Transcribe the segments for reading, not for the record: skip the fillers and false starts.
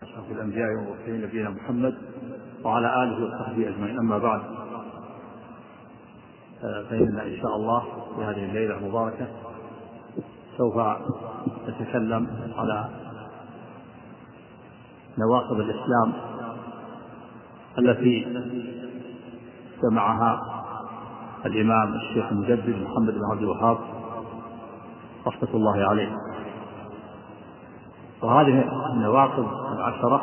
أشرف الأنبياء والمرسلين نبينا محمد وعلى آله وصحبه أجمعين. أما بعد، فإننا إن شاء الله في هذه الليلة المباركة سوف نتكلم على نواقض الإسلام التي جمعها الإمام الشيخ المجدد محمد بن عبد الوهاب رحمة الله عليه. وهذه النواقض العشرة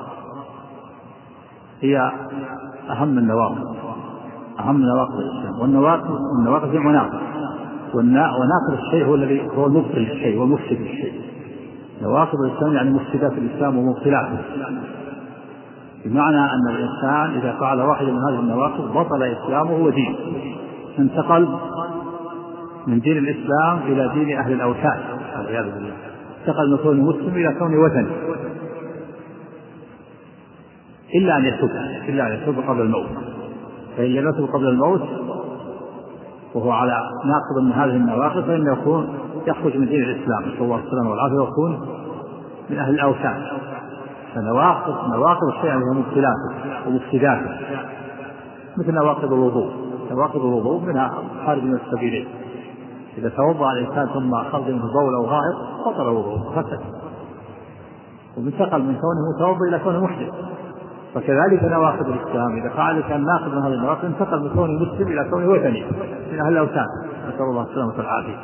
هي أهم النواقض الإسلام. والنواقض هي مناقض، وناقض الشيء هو الذي هو مبطل الشيء ومفسد الشيء. نواقض الإسلام يعني مفسدات الإسلام ومبطلاته، بمعنى أن الإنسان إذا فعل واحد من هذه النواقض بطل إسلامه ودينه، انتقل من دين الإسلام إلى دين أهل الأوثان والعياذ بالله، انتقل من كونه مسلم إلى كونه وثني، إلا أن يتوب قبل الموت. فإن لم يتوب قبل الموت وهو على ناقض من هذه النواقض فإنه يخرج من دين الإسلام نسأل الله السلامة والعافية ويكون من أهل الأوثان. فنواقض الشيء هي مبتلاته ومفسداته، مثل نواقض الوضوء منها خارج من السبيلين. إذا توضأ الإنسان ثم خرج منه بول أو غائط بطل وضوءه فسد، وانتقل من كونه متوضئ إلى كونه محدث. فكذلك نواقض الإسلام إذا فعل كان ناقض من هذه النواقض انتقل من كونه مسلم إلى كونه وثني من أهل الأوثان نسأل الله السلامة والعافية.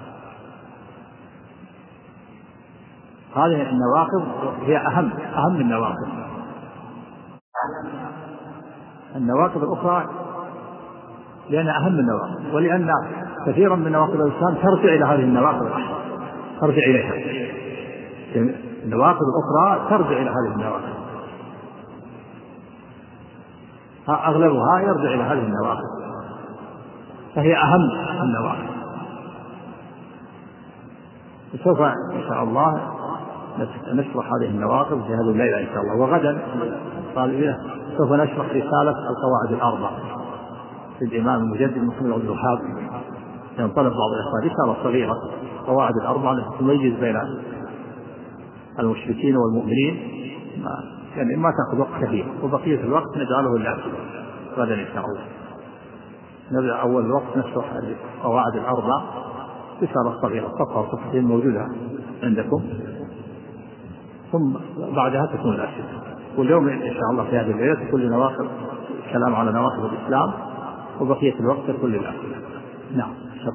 هذه النواقض هي أهم النواقض. النواقض الأخرى لأنها أهم النواقض، ولأن كثيرا من نواقض الإسلام ترجع إلى هذه النواقض العشر، ترجع إليها. النواقض الأخرى ترجع إلى هذه النواقض، أغلبها يرجع إلى هذه النواقض، فهي أهم النواقض. سوف إن شاء الله نشرح هذه النواقض في هذه الليلة إن شاء الله. وغدا سوف نشرح رسالة القواعد الأربع للإمام المجدد محمد بن عبد الوهاب. ينطلق بعض الإخوان رسالة صغيرة قواعد الأربع التي تميز بين المشركين والمؤمنين، يعني ما تأخذ وقت كثير، وبقية الوقت نجعله لله غدا إن شاء الله. نبدأ أول الوقت نشرح القواعد الأربع رسالة صغيرة صفحة صفحتين موجودة عندكم، ثم بعدها تكون الأسئلة. واليوم إن شاء الله في هذه الليلة تكون لنواقض كلام على نواقض الإسلام، وبقية الوقت تكون للأسئلة. نعم.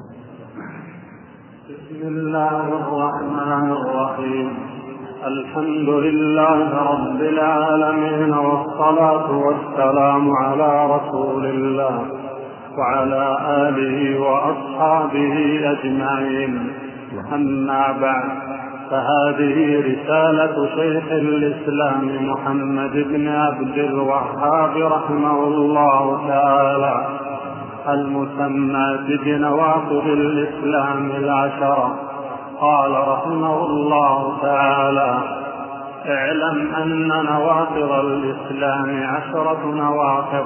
بسم الله الرحمن الرحيم. الحمد لله رب العالمين، والصلاة والسلام على رسول الله وعلى آله وأصحابه أجمعين. أما بعد، فهذه رسالة شيخ الإسلام محمد بن عبد الوهاب رحمه الله تعالى، المسمى بنواقض الإسلام العشرة. قال رحمه الله تعالى: اعلم أن نواقض الإسلام 10 نواقض.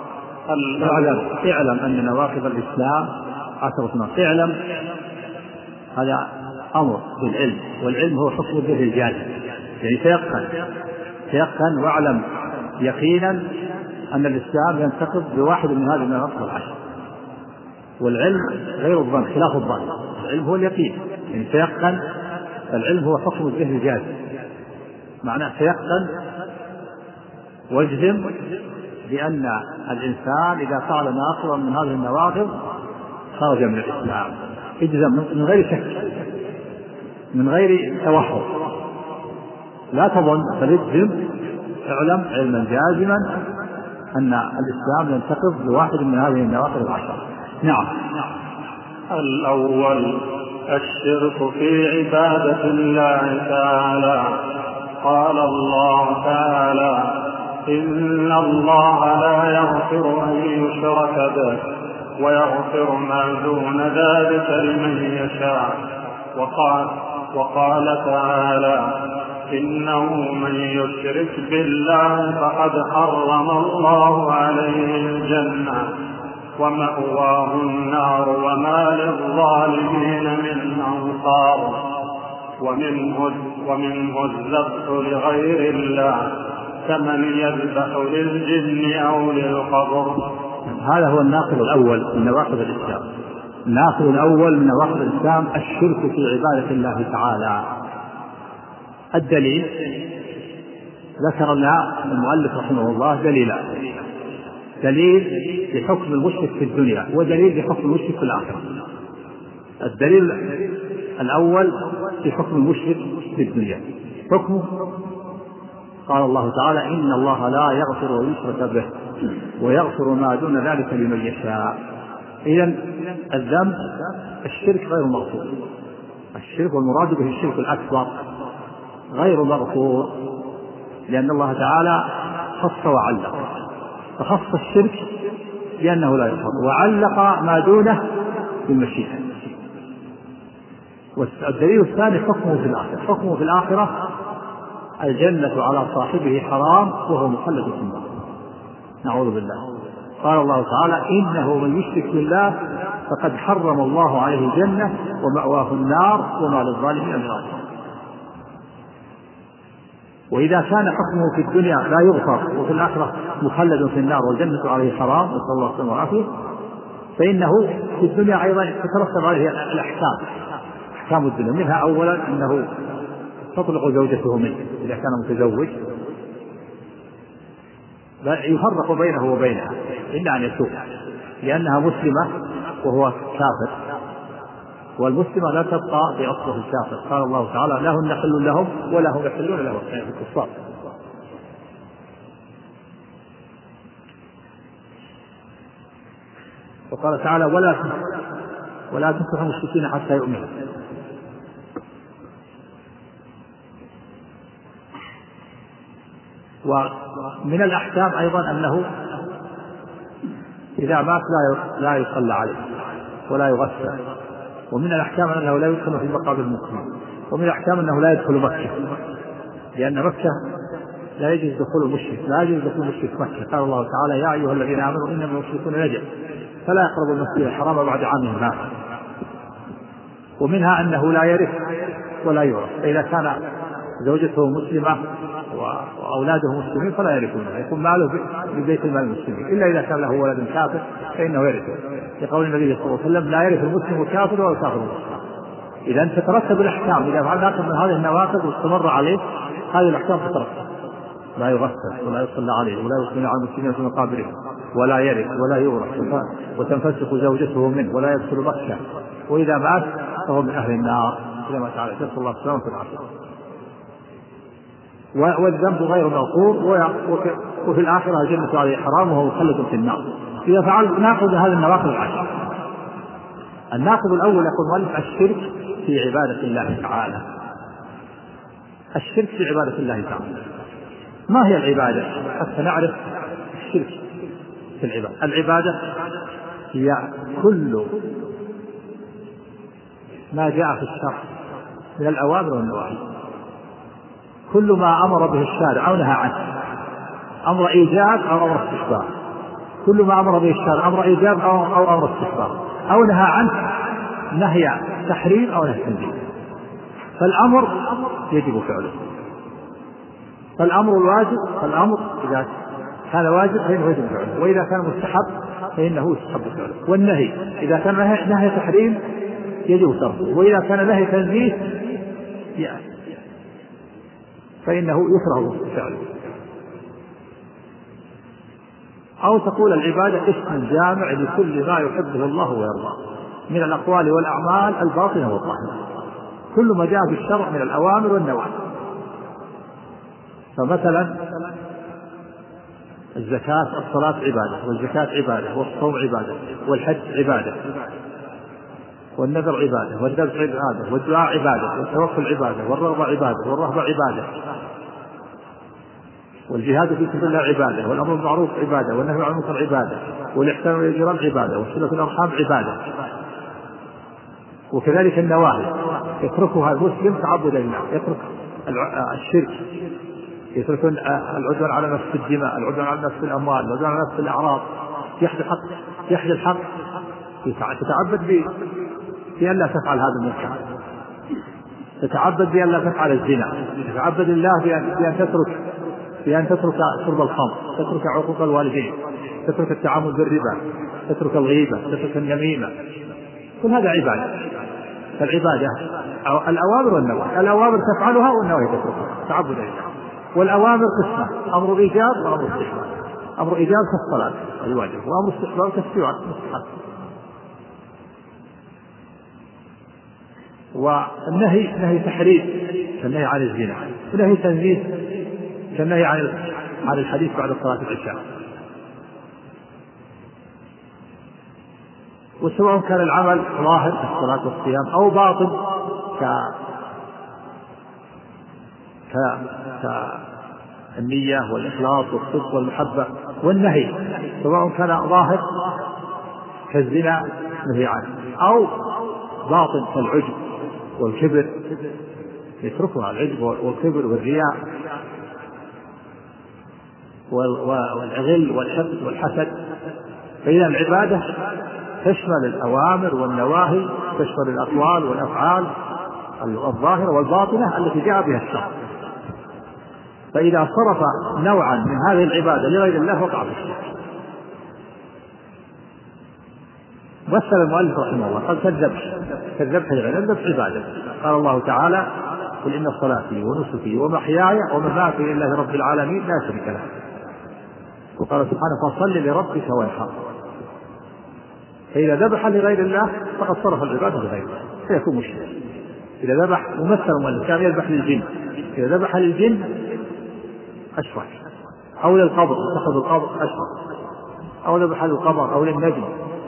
اعلم أن نواقض الإسلام 10 نواقض. اعلم هذا أمر بالعلم، والعلم هو حكم به الجازم، يعني تيقن واعلم يقينا أن الإسلام ينتقض بواحد من هذه النواقض العشر. والعلم غير الظن، خلاف الظن. العلم هو اليقين، يعني تيقن. العلم هو حكم به الجازم، معناه تيقن واجزم بأن الإنسان إذا فعل ناقضا من هذه النواقض خرج من الإسلام. اجزم من غير شك، من غير توهم، لا تظن، بل اجزم. اعلم علما جازما أن الإسلام ينتقض بواحد من هذه النواقض العشر. نعم. الأول: الشرك في عبادة الله تعالى. قال الله تعالى: إن الله لا يغفر أن يشرك به ويغفر ما دون ذلك لمن يشاء. وقال تعالى: إنه من يشرك بالله فقد حرم الله عليه الجنة ومأواه النار وما للظالمين من أنصار. ومنه الذبح لغير الله كمن يذبح للجن أو للقبر. هذا هو الناقض الأول من نواقض الإسلام. الناقض الأول من نواقض الإسلام الشرك في عبادة الله تعالى. الدليل ذكر لنا المؤلف رحمه الله دليلان: دليل بحكم المشرك في الدنيا ودليل بحكم المشرك في الآخرة. الدليل الأول بحكم المشرك في الدنيا. حكمه قال الله تعالى: إن الله لا يغفر أن يشرك به ويغفر ما دون ذلك لمن يشاء. إذن الذنب الشرك غير مغفور. الشرك والمراد به الشرك الأكبر غير مغفور، لأن الله تعالى خص وعلق، فخص الشرك لأنه لا يغفر، وعلق ما دونه بالمشيئة. والدليل الثاني حكمه في الآخرة. حكمه في الآخرة الجنة على صاحبه حرام وهو مخلد في النار، نعوذ بالله. قال الله تعالى: إنه من يشرك بالله فقد حرم الله عليه الجنة ومأواه النار وما للظالمين من نصير. وإذا كان حكمه في الدنيا لا يغفر وفي الآخرة مخلد في النار والجنة عليه حرام، نسأل الله السلامة والعافية، فإنه في الدنيا أيضا تترتب عليه الأحكام، أحكام الدنيا. منها أولا أنه تطلق زوجته منه إذا كان متزوج، يفرق بينه وبينها إلا أن يتوب، لأنها مسلمة وهو كافر، والمسلمة لا تبقى في أصله الكافر. قال الله تعالى: لا هن حل لهم ولا هم يحلون لهم، يعني الكفار. وقال تعالى: ولا تنكحوا المشركين حتى يؤمنوا. ومن الأحكام أيضا أنه إذا مات لا يصلى عليه ولا يغسل. ومن الأحكام أنه لا يدخل في مقابر المسلمين. ومن الأحكام أنه لا يدخل مكة، لأن مكة لا يجوز دخول المشرك، لا يجوز دخول المشرك مكة. قال الله تعالى: يا أيها الذين آمنوا إنما المشركون نجس فلا يقربوا المسجد الحرام بعد عامهم هذا. ومنها أنه لا يرث ولا يورث، فإذا كان زوجته مسلمة وأولاده مسلمين فلا يرثونه، يكون ماله في بيت المال المسلمين، إلا إذا كان له ولد كافر فإنه يرثه، لقول النبي صلى الله عليه وسلم: لا يرث المسلم الكافر ولا الكافر المسلم. إذا تترتب الأحكام، إذا فعل ناقض من هذه النواقض واستمر عليه هذه الأحكام تترتب: لا يغسل ولا يصلى عليه ولا يصلى على المسلمين في مقابرهم ولا يرث ولا يورث وتنفسخ زوجته منه ولا يدخل مكة، وإذا مات فهو من أهل النار كما تعالى. نسأل الله السلامة والعافية. والذنب غير مغفور، وفي الآخرة الجنة عليه حرام وهو مخلد في النار. إذا فعل ناقض هذه النواقض العشر. الناقض الأول يقول المؤلف: الشرك في عبادة الله تعالى. الشرك في عبادة الله تعالى. ما هي العبادة حتى نعرف الشرك في العبادة؟ العبادة هي كل ما جاء في الشرع من الأوامر والنواهي، كل ما أمر به الشارع أو نهى عنه، أمر إيجاب أو أمر استحباب. كل ما أمر به الشارع أمر إيجاب أو أمر استحباب، أو نهى عنه نهي تحريم أو نهي تنزيه. فالأمر يجب فعله. فالأمر الواجب، فالأمر إذا كان واجب فإنه يجب فعله، وإذا كان مستحب فإنه يستحب فعله. والنهي إذا كان نهي تحريم يجب تركه، وإذا كان نهي تنزيه فإنه يكره فعله. أو تقول العبادة اسم جامع لكل ما يحبه الله ويرضاه من الأقوال والأعمال الباطنة والظاهرة، كل ما جاء في الشرع من الأوامر والنواهي. فمثلا الزكاة، الصلاة عبادة، والزكاة عبادة، والصوم عبادة، والحج عبادة، والنذر عبادة، والذبح عبادة، والدعاء عبادة، والتوكل عبادة، والرغبة عبادة، والرهبة عبادة، والجهاد في سبيل الله عبادة، والأمر بالمعروف عبادة، والنهي عن المنكر عبادة، والإحسان إلى الجيران عبادة، وصلة الأرحام عبادة. وكذلك النواهي يتركها المسلم تعبدا لله، يترك الشرك، يترك العدوان على نفس الدماء، العدوان على نفس الأموال، العدوان على نفس الأعراض، يحيي الحق، تتعبد بأن لا تفعل هذا المنكر، تتعبد بأن لا تفعل الزنا، تتعبد الله بأن تترك بأن تترك شرب الخمر، تترك عقوق الوالدين، تترك التعامل بالربا، تترك الغيبة، تترك النميمة، كل هذا عبادة. فالعبادة الأوامر والنواهي، الأوامر تفعلها والنواهي تتركها تعبد لله. والأوامر قسمة: أمر إيجاب وأمر استحباب. أمر إيجاب كالصلاة الواجب، وأمر استحباب كالمستحب. والنهي نهي تحريم كالنهي عن الزنا، ونهي تنزيه كالنهي عن الحديث بعد صلاة العشاء. وسواء كان العمل ظاهر كالصلاة والصيام أو باطن كالنية والإخلاص والصدق والمحبة. والنهي سواء كان ظاهر كالزنا نهي عنه أو باطن كالعجب والكبر يتركها، العجب والكبر والرياء والغل والحقد والحسد. فإذا العبادة تشمل الأوامر والنواهي، تشمل الأقوال والأفعال الظاهرة والباطنة التي جاء بها الشرع. فإذا صرف نوعا من هذه العبادة لغير الله وقع في الشرك. مثل المؤلف رحمه الله قال كالذبح لغير الله عبادة. قال الله تعالى: قل إن صلاتي ونسكي ومحياي ومماتي لله رب العالمين لا شريك له. وقال سبحانه: فصل لربك وانحر. فإذا ذبح لغير الله فقد صرف العبادة لغير الله فيكون مشرك. إذا ذبح ممثل المؤلف كان يذبح للجن، إذا ذبح للجن أشرك، أو للقبر اتخذ القبر أشرك، أو ذبح للقبر أو للنجم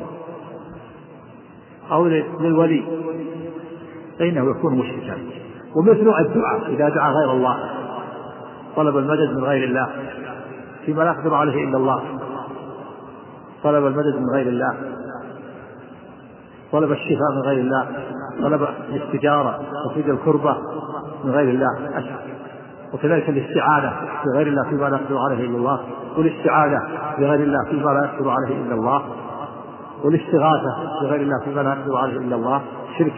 أو للولي فإنه يكون مشركا. ومثل الدعاء إذا دعا غير الله، طلب المدد من غير الله فيما لا يقدر عليه إلا الله، طلب المدد من غير الله، طلب الشفاء من غير الله، طلب الاستجارة وفيد الكربة من غير الله أشرك. وكذلك الاستعانة بغير الله فيما لا يقدر عليه إلا الله، والاستعانة بغير الله فيما لا يقدر عليه إلا الله، والاستغاثة بغير الله فيما لا يقدر عليه إلا الله شرك.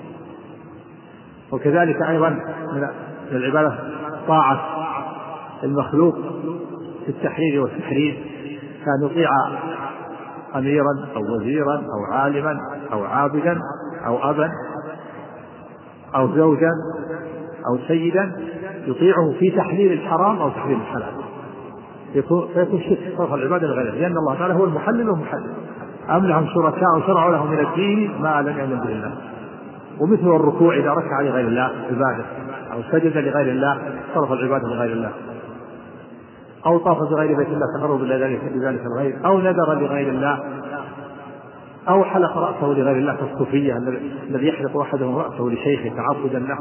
وكذلك أيضا من العبادة طاعة المخلوق في التحرير والتحريم، كان يطيع أميرا أو وزيرا أو عالما أو عابدا أو أبا أو زوجا أو سيدا يطيعه في تحليل الحرام أو تحليل الحلال، فيكون شرك صرف العبادة لغيره، لأن الله تعالى هو المحلل والمحلل. أم لهم شركاء شرعوا لهم من الدين ما لم يأذن به الله. ومثل الركوع إذا ركع لغير الله عبادة، أو سجد لغير الله صرف العبادة لغير الله، أو طاف بغير بيت الله تقرب إلى ذلك الغير، أو نذر لغير الله، أو حلق رأسه لغير الله كالصوفية الذي يحلق أحدهم رأسه لشيخه تعبدا له،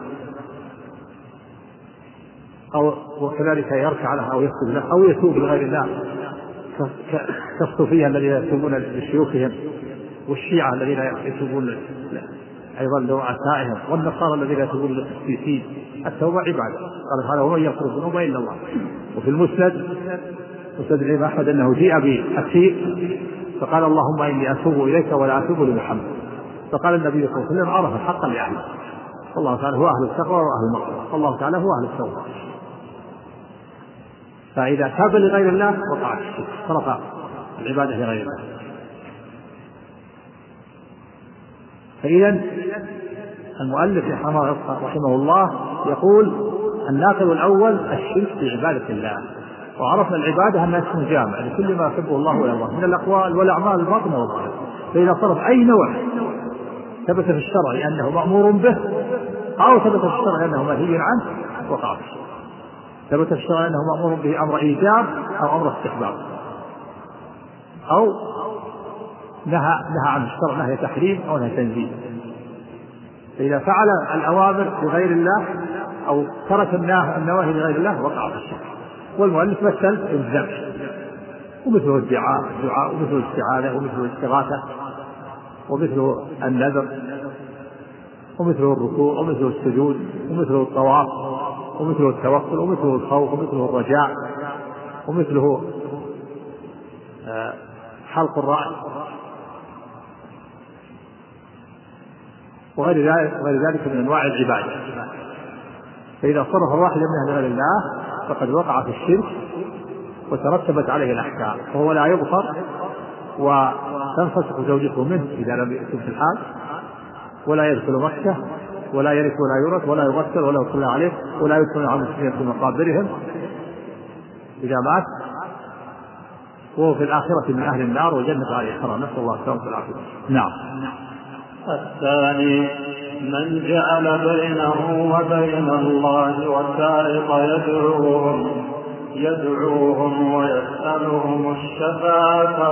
أو وكذلك يركع له أو يسجد له، أو يتوب لغير الله كالصوفية الذين يتوبون لشيوخهم، والشيعة الذين يتوبون أيضا لرؤسائهم، والنصارى الذين يتوبون للقسيسين. التوبة عبادة، قال تعالى: ومن يغفر الذنوب إلا الله. وفي مسند الإمام أحمد أنه جيء بأسير فقال: اللهم إني أتوب إليك ولا أتوب لمحمد. فقال النبي صلى الله عليه وسلم: عرف حقا لأهله. الله تعالى هو أهل التقوى وأهل المغفرة، الله تعالى هو أهل التوبة. فإذا تاب لغير الله وقع الشرك، صرف العبادة لغير الله. فإذا المؤلف رحمه الله يقول: الناقض الأول الشرك بعبادة الله. وعرفنا العبادة أنها اسم جامع لكل ما يحبه الله ويرضاه من الأقوال والأعمال الباطنة والظاهرة. فإذا صرف أي نوع ثبت في الشرع أنه مأمور به، أو ثبت في الشرع أنه منهي عنه، وقع في الشرع. ثبت في الشرع أنه مأمور به أمر إيجاب أو أمر استحباب، أو نهى عن الشرع نهي تحريم أو نهي تنزيه. فإذا فعل الأوامر لغير الله أو ترك النواهي لغير الله وقع في الشرك. والمؤلف مثل الذبح، ومثله الدعاء ومثله الاستعانة ومثله الاستغاثة ومثله النذر ومثله الركوع ومثله السجود ومثله الطواف ومثله التوكل ومثله الخوف ومثله الرجاء ومثله حلق الرأس وغير ذلك من أنواع العبادة. فإذا صرف واحد منها لغير الله فقد وقع في الشرك وترتبت عليه الأحكام، فهو لا يغفر وتنفسخ زوجته منه إذا لم يكن في الحال، ولا يدخل مكة ولا يرث ولا يورث ولا يغسل ولا يصلى عليه ولا يدخل على المسلمين في مقابرهم إذا مات، وهو في الآخرة من أهل النار وجنة عليه الحرام، نسأل الله السلامة والعافية. نعم. الثاني من جعل بينه وبين الله وسائط يدعوهم ويسألهم الشفاعة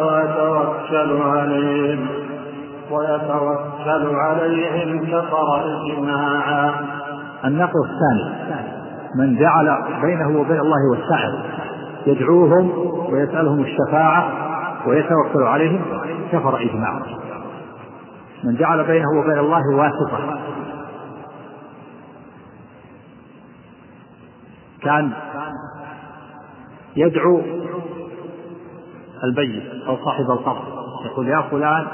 ويتوكل عليهم كفر إجماعا. النقل الثاني من جعل بينه وبين الله وسائط يدعوهم ويسألهم الشفاعة ويتوكل عليهم كفر إجماعا. من جعل بينه وبين الله واسطة، كان يدعو البيت أو صاحب القبر يقول يا فلان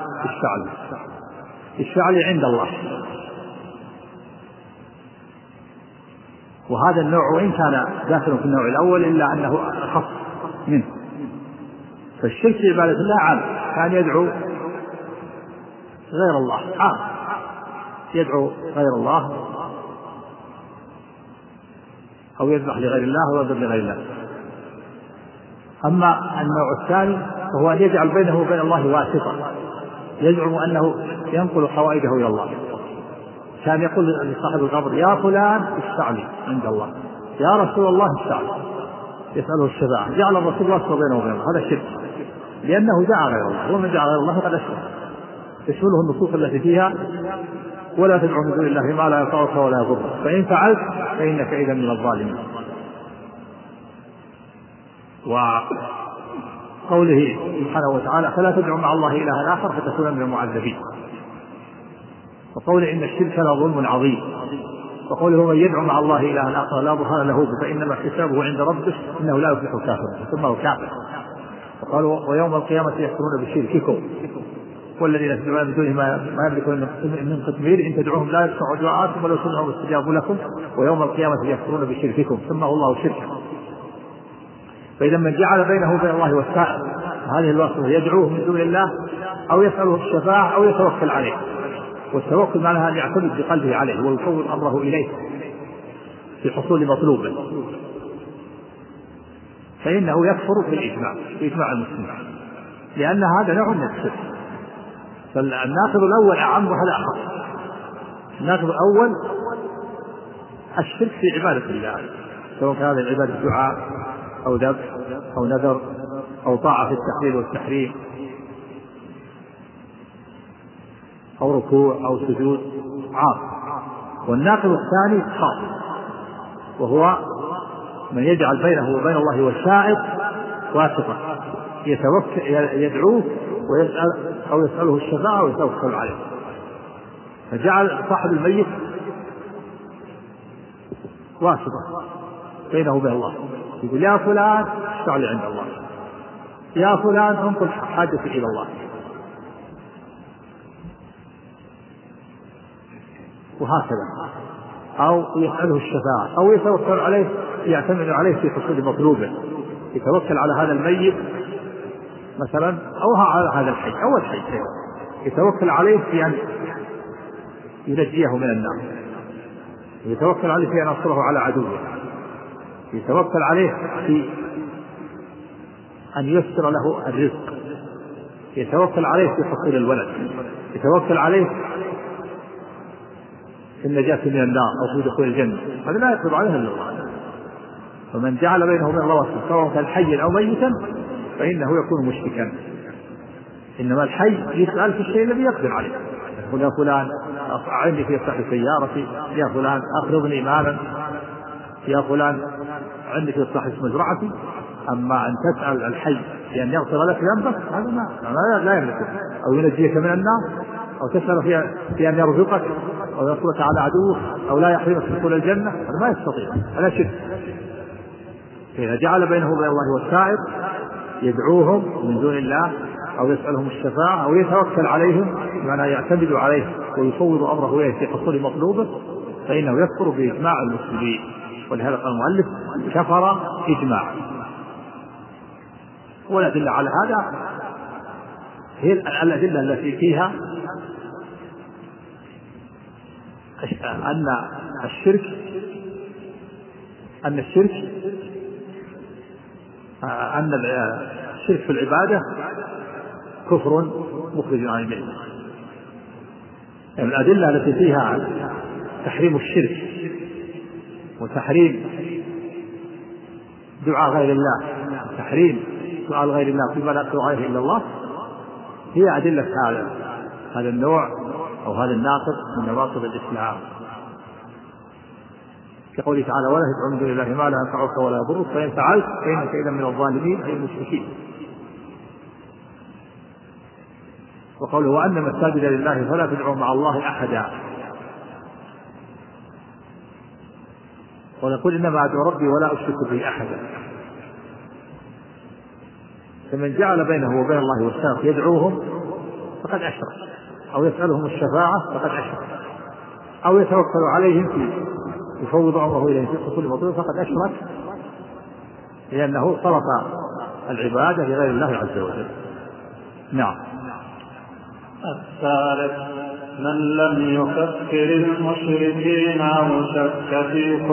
اشفع لي عند الله، وهذا النوع وإن كان داخل في النوع الأول إلا أنه أخف منه. فالشرك في عبادة الله عام، كان يدعو غير الله، يدعو غير الله أو يذبح لغير الله أو يذبح لغير الله. أما النوع الثاني فهو أن يجعل بينه وبين الله واسطة، يزعم أنه ينقل حوائجه إلى الله. كان يقول لصاحب القبر يا فلان اشفع لي عند الله، يا رسول الله اشفع لي، يسأله الشفاعة، جعل الرسول واسطة بينه وبين الله. هذا شرك، لأنه دعا غير الله، ومن دعا غير الله فقد أشرك. تشمله النصوص التي فيها ولا تدعو من دون الله ما لا ينفعك ولا يضرك، فإن فعلت فإنك إذا من الظالمين. وقوله سبحانه وتعالى فلا تدعو مع الله إلها آخر فتكون من المعذبين، وقوله إن الشرك لظلم عظيم، وقوله من يدعو مع الله إلها آخر لا برهان له فإنما حسابه عند ربه إنه لا يفلح الكافر ثم هو كافر. وقالوا ويوم القيامة يكفرون بشرككم والذين تدعون من دونه ما يملكون من قطمير إن تدعوهم لا يسمعوا دعاءكم ولو سمعوا استجابوا لكم ويوم القيامة يكفرون بشرككم ثم هو الله شركا. فإذا من جعل بينه وبين الله وسائط هذه الواسطة يدعوه من دون الله أو يسأله الشفاعة أو يتوكل عليه، والتوكل معناها أن يعتمد بقلبه عليه ويفوض أمره إليه في حصول مطلوبه، فإنه يكفر بإجماع المسلمين، لأن هذا نوع من الشرك. فالناقض الأول أعم وهذا أخف. الناقض الأول الشرك في عبادة الله، سواء كان هذه العبادة دعاء أو ذبح أو نذر أو طاعة في التحليل والتحريم أو ركوع أو سجود عام. والناقض الثاني خاص، وهو من يجعل بينه وبين الله وسائط واسطة يدعوه ويسأل أو يسأله الشفاعة ويتوكل عليه، فجعل صاحب الميت واسطة بينه وبين الله، يقول يا فلان اشفع لي عند الله، يا فلان انقل حاجتي إلى الله، وهكذا. أو يسأله الشفاعة أو يتوكل عليه، يعتمد عليه في حصول مطلوبه، يتوكل على هذا الميت مثلا أو على هذا الحي أو الحي، يتوكل عليه في أن ينجيه من النار، يتوكل عليه في أن ينصره على عدوه، يتوكل عليه في أن ييسر له الرزق، يتوكل عليه في حصول الولد، يتوكل عليه في النجاة من النار أو في دخول الجنة. هذا لا يقدر عليه إلا الله. فمن جعل بينه وبين الله واسطة سواء كان حيا أو ميتا فإنه يكون مشركا. إنما الحي يسأل في الشيء الذي يقدر عليه، يقول يا فلان أعني في إصلاح سيارتي، يا فلان أقرضني مالا، يا فلان عندي في إصلاح مزرعتي. أما أن تسأل الحي بأن يغفر لك ذنبك هذا لا يملكه، أو ينجيك من النار، أو تسأل في أن يرزقك أو يصلك على عدوك أو لا يحرمك دخول الجنة، هذا ما يستطيع، هذا شرك. فإذا جعل بينه وبين الله وسائط يدعوهم من دون الله أو يسألهم الشفاعة أو يتوكل عليهم بمعنى يعتمد عليه ويفوض أمره إليه في حصول مطلوبه، فإنه يكفر بإجماع المسلمين. ولهذا قال المؤلف كفر إجماعا. والأدلة على هذا هي الأدلة التي فيها أن الشرك في العبادة كفر مخرج عن الملة. يعني الأدلة التي فيها تحريم الشرك وتحريم دعاء غير الله وتحريم سؤال غير الله فيما لا يقدر عليه إلا الله هي أدلة هذا النوع أو هذا الناقض من نواقض الإسلام، كقوله تعالى ولا تدع من دون الله ما لا ينفعك ولا يضرك فإن فعلت فإنك إذا من الظالمين أي المشركين. وقوله وأن المساجد لله فلا تدعوا مع الله أحدا، ونقول إنما أدعو ربي ولا أشرك به أحدا. فمن جعل بينه وبين الله وساط يدعوهم فقد أشرك، أو يسألهم الشفاعة فقد أشرك، أو يتوكل عليهم في يفوض أمره إليهم في كل مطلوب فقد أشرك، لأنه صرف العبادة لغير الله عز وجل. نعم. الثالث من لم يكفر المشركين أو شك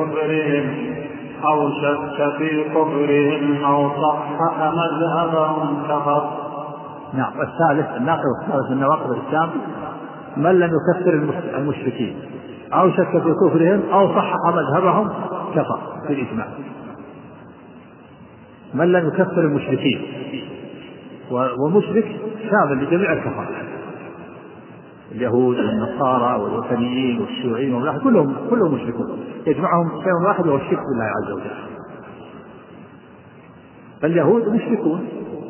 في كفرهم أو صحح مذهبهم كفر. نعم. الثالث الناقض الثالث من نواقض الإسلام من لم يكفر المشركين أو شك في كفرهم أو صحح مذهبهم كفر في الإجماع. من لم يكفر المشركين، ومشرك شامل لجميع الكفار، اليهود والنصارى والوثنيين والشيوعيين والملاحدة كلهم مشركون، يجمعهم شيء واحد وهو الشرك بالله عز وجل. فاليهود مشركون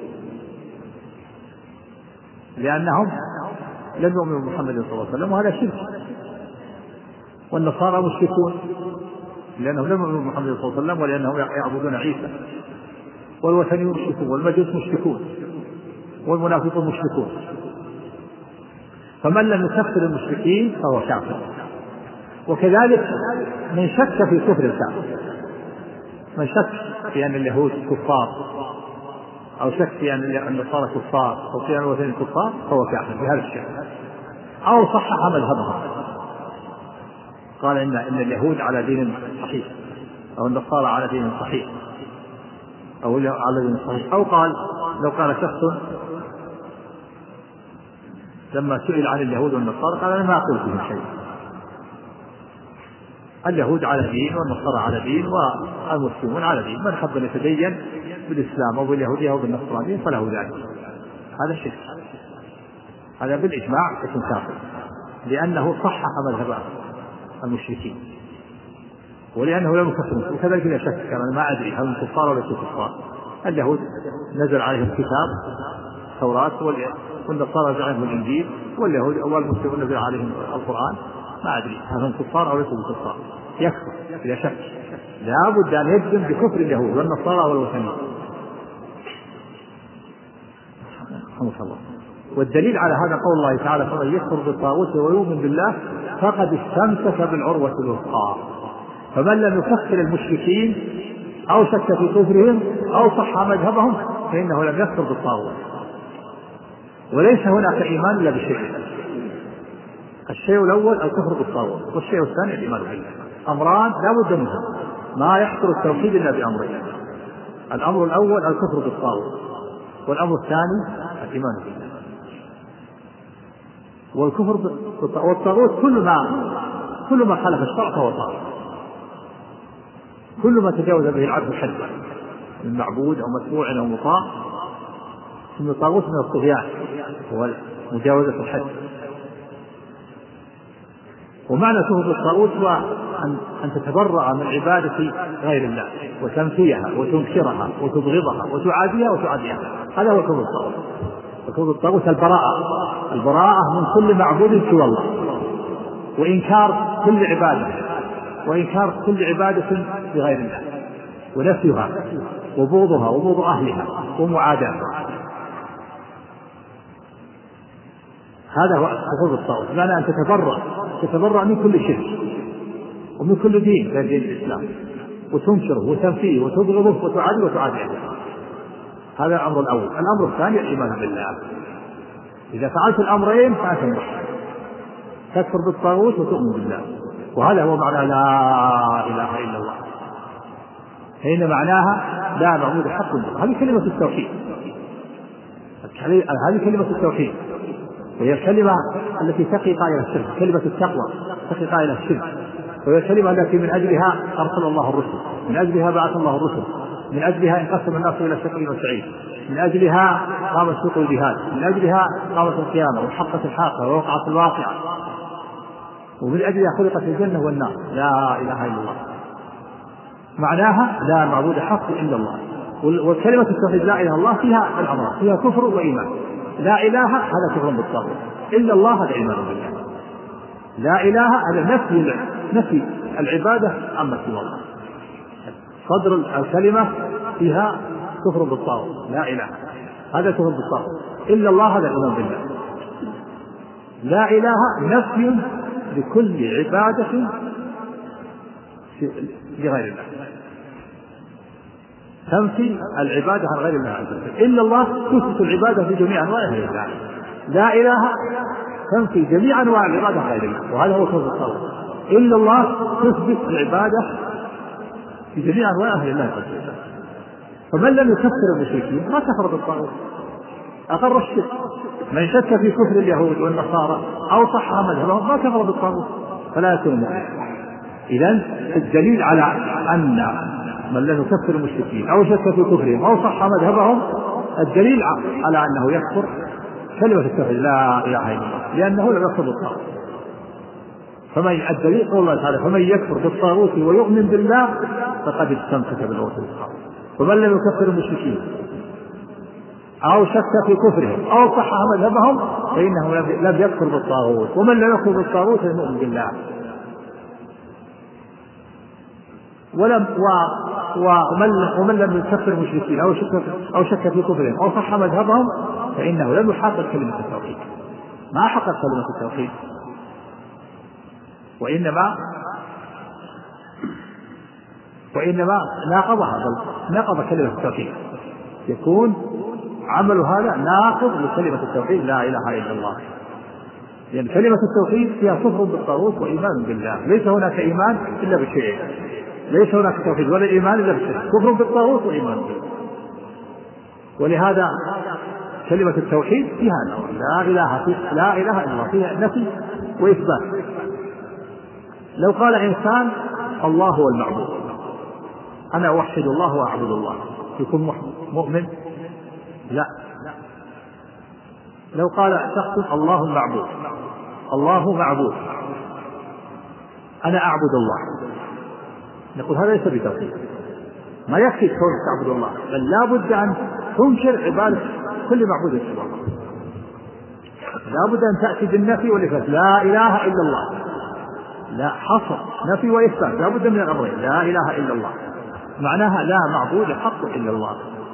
لأنهم لم يؤمنوا بمحمد صلى الله عليه وسلم وهذا شرك، والنصارى مشركون لأنهم لم يؤمنوا بمحمد صلى الله عليه وسلم ولأنهم يعبدون عيسى، والوثنيون مشركون، والمجوس مشركون، والمنافقون مشركون. فمن لم يكفر المشركين فهو كافر. وكذلك من شك في كفر الكافر، من شك في أن اليهود كفار أو شك في أن النصارى كفار أو في أن الوثنيين كفار فهو كافر بهذا الشك، أو صحح مذهبهم، قال إن اليهود على دين صحيح أو النصارى على دين صحيح أو على دين صحيح، أو قال لو قال شخص لما سئل عن اليهود والنصارى قال أنا ما أقول فيهم شيء، اليهود على دين والنصارى على دين والمسلمون على دين، من حب أن يتدين بالإسلام أو باليهودية أو بالنصرانية فله ذلك. هذا الشرك، هذا بالإجماع اسم كافر لأنه صحح مذهب المشركين ولأنه لم يكفرهم. وكذلك إذا شك أنا ما أدري هل هم كفار ولا ليسوا كفار، اليهود نزل عليهم كتاب التوراة والنصارى نزل عليهم الإنجيل واليهود والمسلمون نزل عليهم القرآن، ما أدري هل هم كفار أو ليسوا كفار، يكفر إذا شك، لا بد أن يجزم بكفر اليهود والنصارى والوثنيين. والدليل على هذا قول الله تعالى فمن يكفر بالطاغوت ويؤمن بالله فقد استمسك بالعروة الوثقى. فمن لم يكفر المشركين أو شك في كفرهم أو صح مذهبهم فإنه لم يكفر بالطاغوت. وليس هناك إيمان إلا بشيء، الشيء الأول الكفر بالطاغوت، والشيء الثاني الإيمان بالله. أمران لا بد منهم، ما يحصل التوحيد إلا بأمرين، الأمر الأول الكفر بالطاغوت، والأمر الثاني الإيمان بالله. والكفر والطاغوت كل ما خالف الشرع فهو طاغوت، كل ما تجاوز به العبد حده من معبود أو متبوع أو مطاع ثم طاغوت من الطغيان ومجاوزة الحد. ومعنى كفر بالطاغوت هو أن تتبرأ من عبادة غير الله وتنفيها وتنكرها وتبغضها وتعاديها وتعاديها، هذا هو كفر الطاغوت. وكفر الطاغوت البراءة من كل معبود سوى الله، وإنكار كل عبادة بغير الله، ونفيها وبغضها وبغض أهلها ومعاداتها، هذا هو كفر الطاغوت. معنى أن تتبرأ من كل شرك ومن كل دين غير دين الإسلام، وتنكره وتنفيه وتبغضه وتعادي وتعادي. هذا الأمر الأول. الأمر الثاني الإيمان بالله. إذا فعلت الأمرين فأنت موحد، تكفر بالطاغوت وتؤمن بالله، وهذا هو معنى لا إله إلا الله. حين معناها لا معبود حق إلا الله. هذه كلمة التوحيد، هذه كلمة التوحيد، وهي الكلمة التي تقي قائل الشرك، كلمة التقوى تقي قائل الشرك، وهي الكلمة التي من أجلها أرسل الله الرسل، من أجلها بعث الله الرسل، من أجلها انقسم الناس إلى شقي وسعيد، من أجلها قام سوق الجهاد، من أجلها قامت القيامة وحقت الحاقة ووقعت الواقعة، ومن أجلها خلقت الجنة والنار. لا إله إلا الله معناها لا معبود حق إلا الله. والكلمة التوحيد لا إله إلا الله فيها الأمر، فيها كفر وإيمان. لا إله هذا كفر بالطاغوت، إلا الله هذا إيمان بالله. لا إله هذا نفي العبادة عما سوى الله. صدر الكلمة فيها كفر بالطاغوت، لا إله هذا كفر بالطاغوت، إلا الله هذا إيمان بالله. لا إله نفي لكل عبادة لغير الله، تنفي العبادة عن غير الله عز وجل. إلا الله تثبت العبادة في جميع أنواعها لله. لا إله تنفي جميع أنواع العبادة عن غير الله، وهذا هو كفر بالطاغوت. إلا الله تثبت العبادة في جميع أنواعها لله عز وجل. فمن لم يكفر المشركين ما كفر بالطاغوت، أقر الشرك. من شك في كفر اليهود والنصارى أو صح مذهبهم ما كفر بالطاغوت فلا يكون مؤمنا. إذن الدليل على أن من لم يكفر المشركين أو شك في كفرهم أو صح مذهبهم، الدليل على أنه يكفر كلمة التوحيد لا إله إلا الله، لأنه لم يكفر بالطاغوت. فمن الدليل قول الله تعالى فمن يكفر بالطاغوت ويؤمن بالله فقد استمسك بالعروة الوثقى. ومن لم يكفر المشركين أو شك في كفرهم أو صح مذهبهم فإنه لم يكفر بالطاغوت، ومن لم يكفر بالطاغوت فيؤمن بالله. ومن لم يكفر المشركين أو شك في كفرهم أو صح مذهبهم فإنه لم يحقق كلمة التوحيد، ما حقق كلمة التوحيد، وإنما ناقضها، بل ناقض كلمة التوحيد. يكون عمل هذا ناقض لكلمة التوحيد لا إله إلا الله، لأن كلمة التوحيد فيها كفر بالطاغوت وإيمان بالله. ليس هناك إيمان إلا بالشيء، ليس هناك توحيد ولا إيمان إلا بالشيء، كفر بالطاغوت وإيمان بالله. ولهذا كلمة التوحيد فيها لا إله إلا الله، فيها نفي وإثبات. لو قال إنسان الله هو المعبود، أنا أوحد الله وأعبد الله، يكون مؤمن؟ لا. لو قال شخص الله المعبود، الله معبود، أنا أعبد الله، نقول هذا ليس بتوحيد. ما يكفي كونك تعبد الله، بل لا بد أن تنكر عبادة كل معبود سوى الله. لا بد أن تأتي بالنفي والإثبات، لا إله إلا الله، لا حصر نفي وإثبات، لا بد من الأمرين، لا إله إلا الله معناها لا معبود حق إلا الله.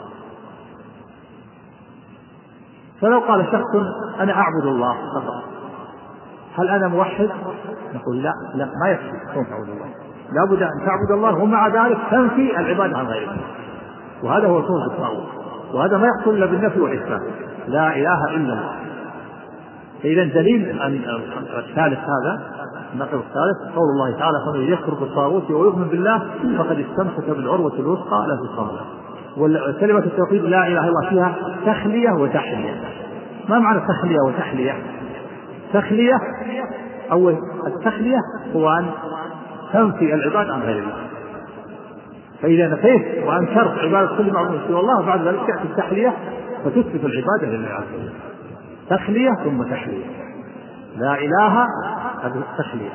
فلو قال شخص أنا أعبد الله فقط، هل أنا موحد؟ نقول لا ما يكفي كون تعبد الله، لا بد أن تعبد الله ومع ذلك تنفي العبادة عن غيره، وهذا هو كفر بالطاغوت، وهذا ما يحصل إلا بالنفي والإثبات، لا إله إلا الله. فإذا دليل الثالث هذا النقل الثالث قول الله تعالى فمن يكفر بالطاغوت ويؤمن بالله فقد استمسك بالعروة الوثقى لا انفصام لها. وكلمة التوحيد لا إله إلا الله فيها تخلية وتحلية. ما معنى تخلية وتحلية؟ تخلية أو التخلية هو أن تنفي العبادة عن غير الله، فإذا نفيت وأنكرت عبادة كل معبود سوى الله بعد ذلك تأتي التحلية فتثبت العبادة لله عز وجل. تخلية ثم تحلية. لا إله هذه التخلية،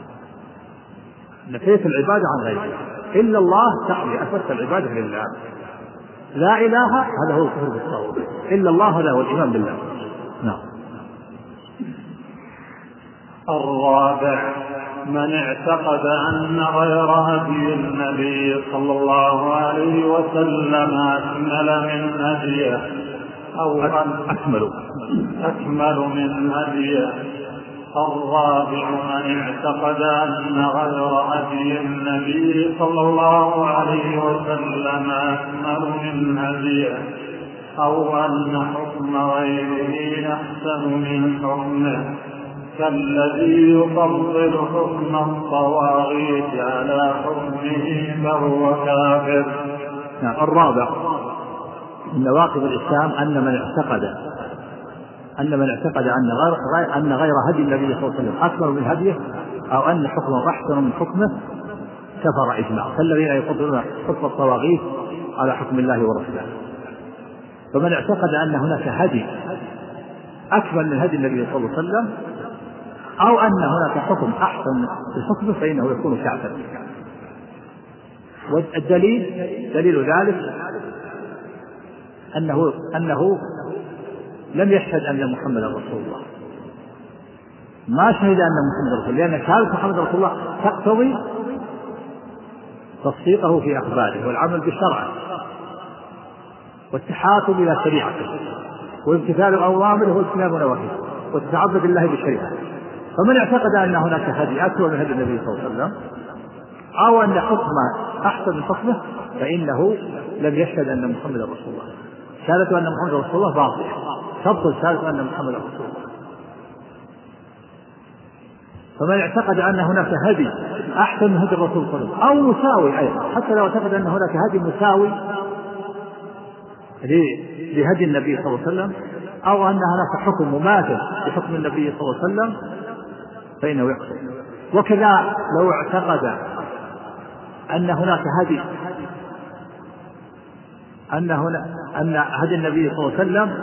نفيت العبادة عن غيره. إلا الله تحلية، أثبت العبادة لله. لا إله هذا هو الكفر بالطاغوت، إلا الله هذا هو الإيمان بالله. نعم. الرابع من اعتقد أن غير هدي النبي صلى الله عليه وسلم أكمل من هديه أو أكمل من هديه الرابع من اعتقد أن غير هدي النبي صلى الله عليه وسلم أكمل من هديه أو أن حكم غيره أحسن من حكمه كالذي يفضل حكم الطواغيت على حكمه فهو كافر. الرابع من نواقض الإسلام أن من اعتقد أن غير هدي النبي صلى الله عليه وسلم أكبر من هديه أو أن حكمه أحسن من حكمه كفر إجماع كالذين يفضلون حكم الطواغيت على حكم الله ورسوله. فمن اعتقد أن هناك هدي أكمل من هدي النبي صلى الله عليه وسلم أو أن هناك حكم أحسن من حكمه فإنه يكون كافرا. دليل ذلك أنه لم يشهد أن محمد رسول الله، ما شهد أن محمد رسول الله، لأن شهادة محمد رسول الله تقتضي تصديقه في أخباره والعمل بشرعه والتحاكم إلى شريعته وامتثال أوامره واجتناب نواهيه والتعبد بالله بشريعته. فمن اعتقد أن هناك هدي أكبر من هدي النبي صلى الله عليه وسلم أو أن حكمه أحسن من حكمه فإنه لم يشهد أن محمد رسول الله. شهادة أن محمد رسول الله باطل، تبطل شهادة أن محمد رسول الله. فمن اعتقد أن هناك هدي أحسن من هدي الرسول صلى الله عليه وسلم أو مساوي أيضا، حتى لو اعتقد أن هناك هدي مساوي لهدي النبي صلى الله عليه وسلم أو أن هناك حكم مماثل لحكم النبي صلى الله عليه وسلم فإنه يكفر. وكذا لو اعتقد أن هناك هدي أن هدي النبي صلى الله عليه وسلم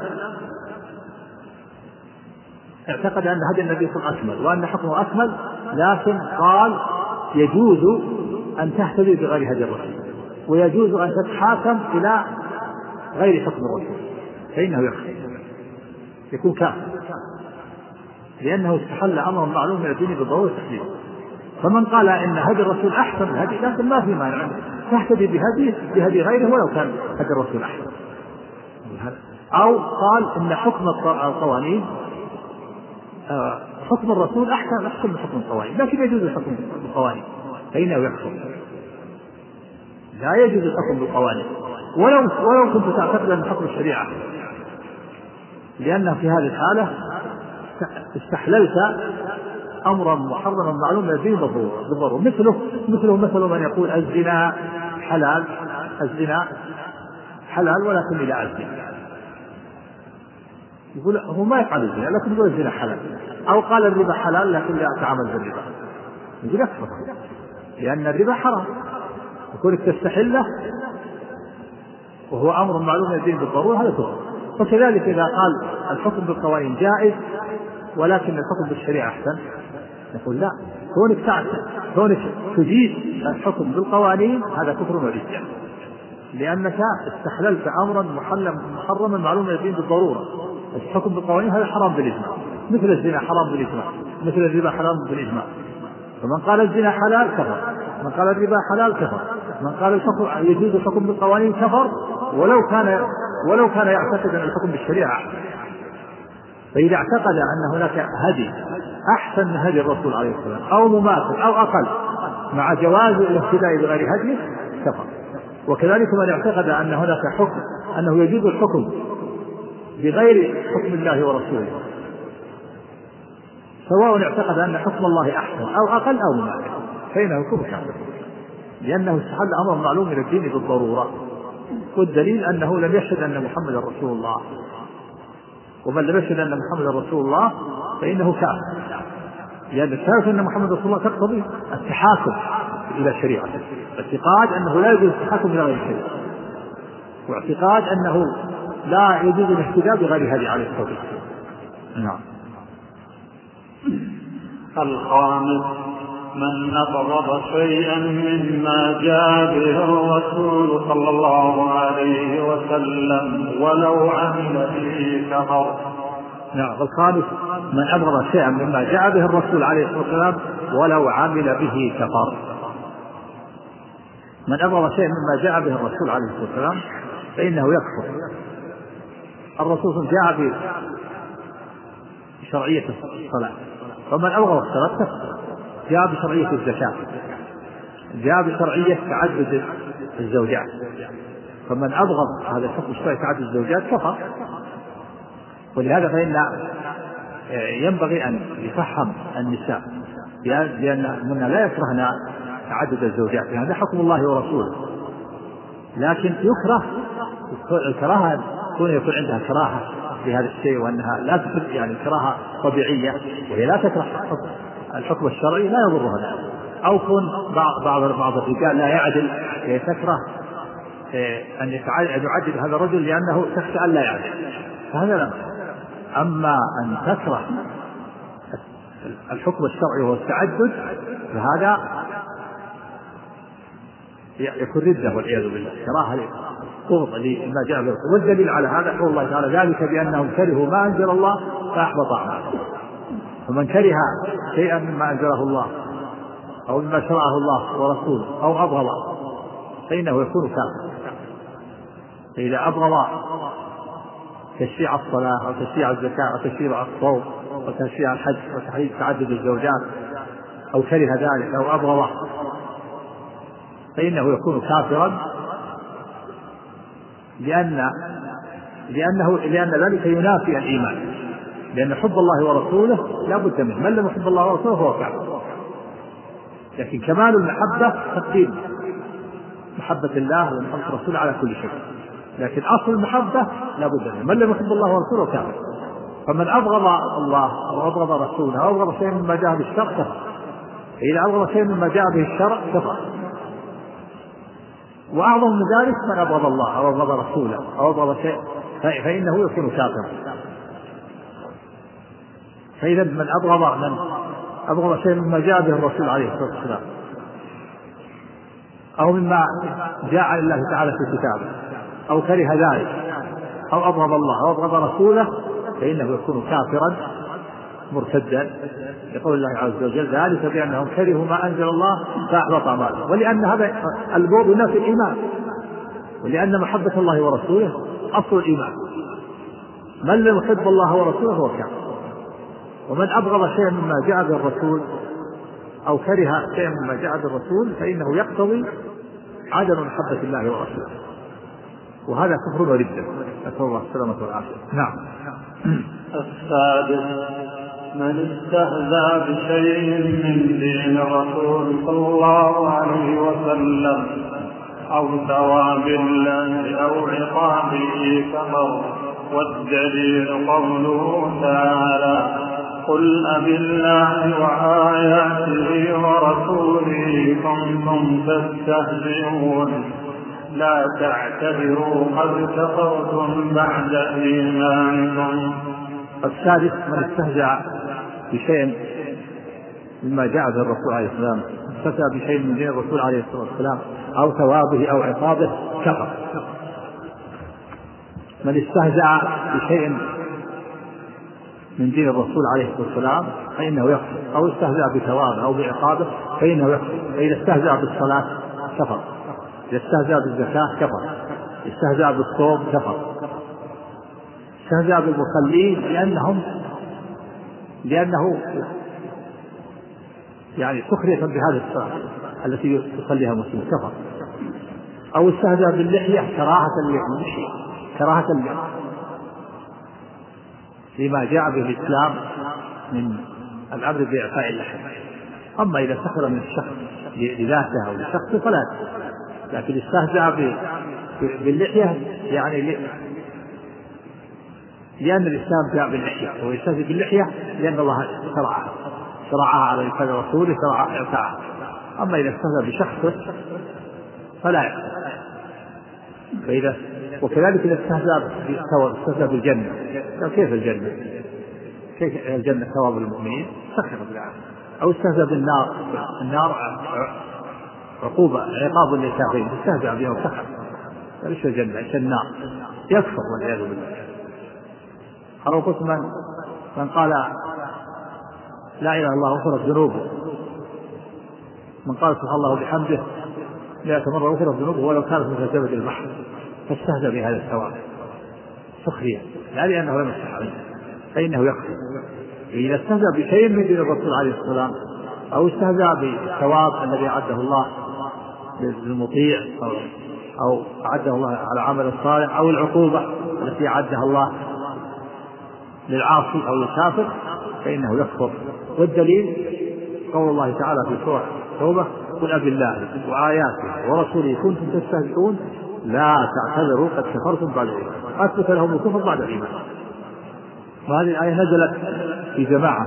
اعتقد أن هدي النبي صلى الله عليه وسلم أكمل وأن حكمه أكمل، لكن قال يجوز أن تهتدي بغير هدي الرسول ويجوز أن تتحاكم إلى غير حكم الرسول فإنه يكفر، يكون كافر، لأنه استحل أمر معلوم من الدين بالضرورة تحليله. فمن قال إن هدي الرسول أحسن من هدي، لكن ما في مانع تهتدي بهدي غيره ولو كان هدي الرسول أحسن، أو قال إن حكم القوانين حكم الرسول أحسن من حكم القوانين لكن يجوز الحكم بالقوانين فإنه يكفر. لا يجوز الحكم بالقوانين ولو كنت تعتقد أن حكم الشريعة، لأن في هذه الحالة استحللت أمرا محرما معلوم من الدين بالضرورة. مثل من يقول الزنا حلال ولكن إلى الزنا، يقول هو ما يفعل الزنا لكن يقول الزنا حلال، أو قال الربا حلال لكن لا أتعامل بالربا، يقول أكفر، لأن الربا حرام يكونك تستحله وهو أمر معلوم من الدين بالضرورة هذا كفر. وكذلك إذا قال الحكم بالقوانين جائز ولكن الحكم بالشريعة أحسن، نقول لا، كونك تجيد الحكم بالقوانين هذا كفر ورجع، لأنك استحللت أمرا محرما معلوم من الدين بالضرورة. الحكم بالقوانين هذا حرام بالإجماع، مثل الزنا حرام بالإجماع، مثل الربا حرام بالإجماع. فمن قال الزنا حلال كفر، من قال الربا حلال كفر، من قال الحكم يجوز الحكم بالقوانين كفر ولو كان يعتقد أن الحكم بالشريعة. فإذا اعتقد أن هناك هدي أحسن من هدي الرسول عليه السلام أو مماثل أو أقل مع جواز الاهتداء بغير هديه كفر. وكذلك من اعتقد أن هناك حكم أنه يجوز الحكم بغير حكم الله ورسوله سواء اعتقد أن حكم الله أحسن أو أقل أو مماثل فإنه يكون كافر، لأنه استحل أمر معلوم من الدين بالضرورة. والدليل أنه لم يشهد أن محمد رسول الله، ومن لم يشهد أن محمد رسول الله فإنه كافر، لأن الشهادة أن محمد رسول الله تقتضي التحاكم إلى شريعته، اعتقاد أنه لا يجوز التحاكم إلى غير الشريعة، واعتقاد أنه لا يجوز الاهتداء بغير هدي عليه الصلاة والسلام. نعم. الخامس من أبغض شيئا مما جاء به الرسول صلى الله عليه وسلم ولو عمل به كفر. نعم. الخامس من أبغض شيئا مما جاء به الرسول عليه الصلاة والسلام ولو عمل به كفر. من أبغض شيئا مما جاء به الرسول عليه الصلاة والسلام فإنه يكفر. الرسول جاء بشرعية الصلاة فمن أبغض الصلاة كفر. جاء بشرعية الزكاة، جاء بشرعية تعدد الزوجات، فمن أبغض هذا الحكم الشرعي تعدد الزوجات كفر. ولهذا فإن ينبغي أن يفهم النساء لأنهن لا يكرهن تعدد الزوجات، يعني هذا حكم الله ورسوله، لكن يكره الكراهة يكون عندها كراهة لهذا الشيء، وأنها لا تكره يعني كراهة طبيعية، وهي لا تكره الحكم الشرعي لا يضرها، أو كون بعض الرجال لا يعدل تكره أن يعدل هذا الرجل لأنه تخشى أن لا يعدل، فهذا لا. أما أن تكره الحكم الشرعي وهو التعدد فهذا يكون ردة والعياذ بالله، كراهة تغض لما جاء به. والدليل على هذا قول الله تعالى: ذلك بأنهم كرهوا ما أنزل الله فأحبط أعمالهم. فمن كره شيئا مما أنزله الله أو مما شرعه الله ورسوله أو أبغض فإنه يكون كافرا. فإذا أبغض تشريع الصلاة أو تشريع الزكاة أو تشريع الصوم أو تشريع الحج أو تحريم تعدد الزوجات أو كره ذلك أو أبغض فإنه يكون كافرا، لأن ذلك ينافي الإيمان، لأن حب الله ورسوله لا بد منه، من لم يحب الله ورسوله هو كافر. لكن كمال المحبة تقديم محبة الله ومحبة رسوله على كل شيء، لكن أصل المحبة لا بد منه، من لم يحب الله ورسوله كافر. فمن أبغض الله أو أبغض رسوله أو أبغض شيء مما جاء بالشرع كفر. إذا أبغض شيء مما جاء به الشرع كفر. وأعظم من ذلك من أبغض الله أو أبغض رسوله أو أبغض شيء فإنه يكون كافرا. فإذا من أبغض شيء مما جاء به الرسول عليه الصلاة والسلام أو مما جاء عن الله تعالى في كتابه أو كره ذلك أو أبغض الله أو أبغض رسوله فإنه يكون كافرا مرتدا، يقول الله عز وجل: ذلك بأنهم كرهوا ما أنزل الله فأحبط أعمالهم. ولأن هذا البغض ينافي الإيمان، ولأن محبة الله ورسوله أصل الإيمان. من لم يحب الله ورسوله هو كافر. ومن أبغض شيئا مما جاء به الرسول أو كره شيئا مما جاء به الرسول فإنه يقتضي عدم محبة الله ورسوله، وهذا كفر وردة، نسأل الله السلامة والعافية. نعم. السادس: من استهزأ بشيء من دين الرسول صلى الله عليه وسلم أو ثواب الله أو عقابه كفر. والدليل قوله تعالى: قل أبالله وآياته ورسوله كنتم تستهزئون لا تعتذروا قد كفرتم بعد إيمانكم. السادس: من استهزأ بشيء مما جاء به الرسول عليه السلام، استهزأ بشيء من دين الرسول عليه الصلاة والسلام أو ثوابه أو عقابه كفر. من استهزأ بشيء من دين الرسول عليه الصلاة والسلام فإنه يكفر، أو استهزأ بثوابه أو بعقابه فإنه يكفر. فإذا استهزأ بالصلاة كفر، إذا استهزأ بالزكاة كفر، استهزأ بالصوم كفر، استهزأ بالمصلين لأنه يعني سخرية بهذه الصلاة التي يصليها المسلم كفر. أو استهزأ باللحية كراهة لما جاء به الإسلام من الأمر بإعفاء اللحية. أما إذا سخر من الشخص لذاته أو لشخصه فلا، لكن استهزأ باللحية يعني لأن الإسلام جاء باللحية، ويستهزئ باللحية لأن الله شرعها على لسان رسوله، شرعها إعفاءها. أما إذا استهزأ بشخصه فلا يكفر. وكذلك إذا استهزأ بالجنة، كيف الجنة؟ كيف الجنة ثواب المؤمنين؟ سخر بالله. أو استهزأ بالنار، النار عقوبة عقاب للكافرين، استهزأ بها وسخر. ليس الجنة، ليس النار، يكفر والعياذ بالله. أو قلت من قال لا إله إلا الله غفرت ذنوبه، من قال سبحان الله وبحمده 100 مرة غفرت ذنوبه ولو كانت مثل زبد البحر، فاستهزأ بهذا الثواب سخريا، لا لأنه لم يستحق فإنه يكفر. إذا استهزأ بشيء من دين الرسول عليه السلام أو استهزأ بالثواب الذي أعده الله للمطيع أو أعده الله على عمل الصالح أو العقوبة التي أعدها الله للعاصي أو للكافر فإنه يكفر. والدليل قول الله تعالى في سورة التوبة: قل أبالله وآياته ورسوله كنتم تستهزئون لا تعتذروا قد كفرتم بعد الإيمان. أثبت لهم الكفر بعد الإيمان. وهذه الآية نزلت في جماعة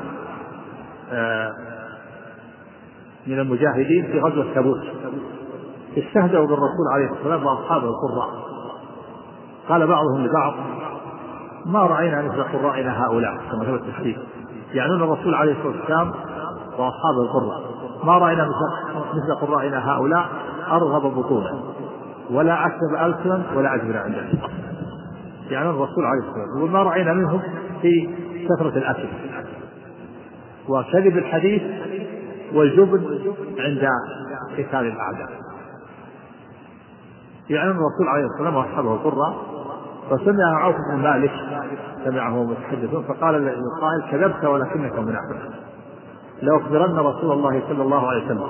من المجاهدين في غزوة تبوك استهزأوا بالرسول عليه السلام وأصحابه القراء. قال بعضهم لبعض: ما رأينا مثل قرائنا هؤلاء، كما ثبت في الحديث، يعنون الرسول عليه الصلاة والسلام وأصحابه القراء، ما رأينا مثل قرائنا هؤلاء أرغب بطونا ولا أكذب ألسنا ولا أجبر عندنا. يعني الرسول عليه الصلاة والسلام وما رأينا منهم في كثرة الأكل وكذب الحديث والجبن عند قتال الأعداء. يعني الرسول عليه الصلاة والسلام وأصحابه القراء. فسمع عوف بن مالك سمعه متحدثون فقال للقائل: كذبت ولكنك منافق، لو أخبرن رسول الله صلى الله عليه وسلم.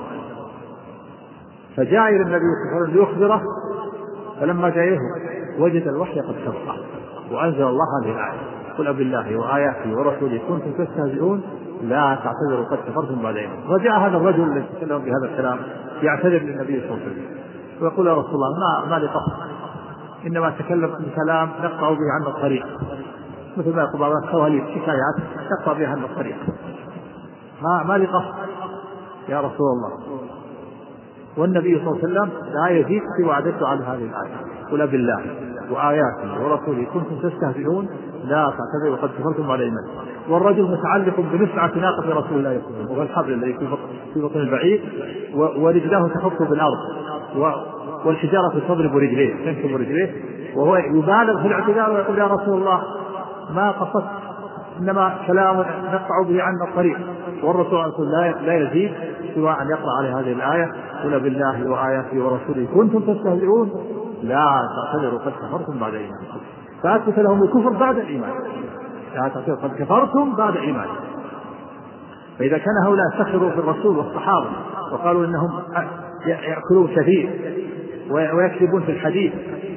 فجاء إلى النبي صلى الله عليه وسلم ليخبره، فلما جاءه وجد الوحي قد سبقه وأنزل الله هذه الآية: قل أبالله وآياته ورسوله كنتم تستهزئون لا تعتذروا قد كفرتم بعد إيمانكم. وجاء هذا الرجل الذي تكلم بهذا الكلام يعتذر للنبي صلى الله عليه وسلم ويقول: يا رسول الله ما لي قصد، إنما تكلم بكلام نقطع به عن الطريق، مثل ما يقول بعض الخواليف حكايات نقطع بها عن الطريق، ما لي قصد يا رسول الله. والنبي صلى الله عليه وسلم لا يزيد سوى عددت على هذه الآية: قل بالله وآياته ورسوله كنتم تستهزئون لا تعتذروا قد كفرتم بعد إيمانكم. والرجل متعلق بنسعة ناقة رسول الله صلى الله عليه وسلم وهو الحبل الذي في بطن البعير ورجلاه تخط بالأرض والحجارة تضرب رجليه تنكب رجليه وهو يبالغ في الاعتذار ويقول: يا رسول الله ما قصدت، إنما كلام نقطع به عن الطريق. والرسول يقول لا يزيد سوى أن يقرأ عليه هذه الآية: قل بالله وآياته ورسوله كنتم تستهزئون لا تعتذروا قد كفرتم بعد إيمانكم. فأثبت لهم الكفر بعد الإيمان، لا تعتذروا قد كفرتم بعد إيمان. فإذا كان هؤلاء سخروا في الرسول والصحابة وقالوا إنهم يأكلون كثير ويكذبون في الحديث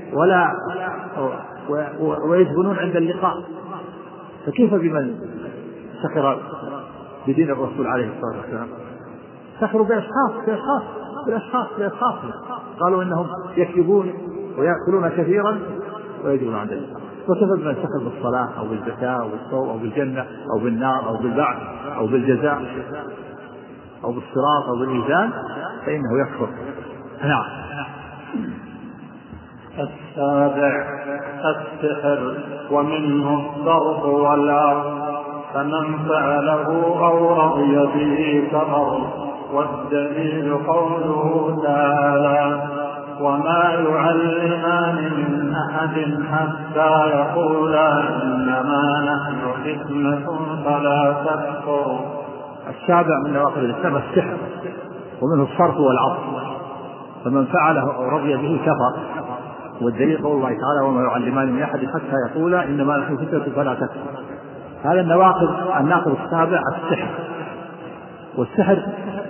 ويجبنون عند اللقاء، فكيف بمن سخر بدين الرسول عليه الصلاة والسلام؟ سخروا بأشخاص قالوا إنهم يكذبون ويأكلون كثيرا ويجبنون عند اللقاء. وكيف بمن سخر بالصلاة أو بالزكاة أو بالصوم أو بالجنة أو بالنار أو بالبعث أو بالجزاء أو بالصراط أو بالميزان فإنه يكفر. نعم. السابع: السحر ومنه الصرف والعرض، فمن فعله أو رضي به كفر. والدليل قوله تعالى: وما يعلمان من أحد حتى يقولا إنما نحن فتنة فلا تكفر. السابع من نواقض الإسلام السحر ومنه الصرف والعرض، فمن فعله أو رضي به كفر. والدليل قول الله تعالى: وما يعلمان من أحد حتى يقولا إنما نحن فتنة فلا تكفر. هذا الناقض السابع السحر. والسحر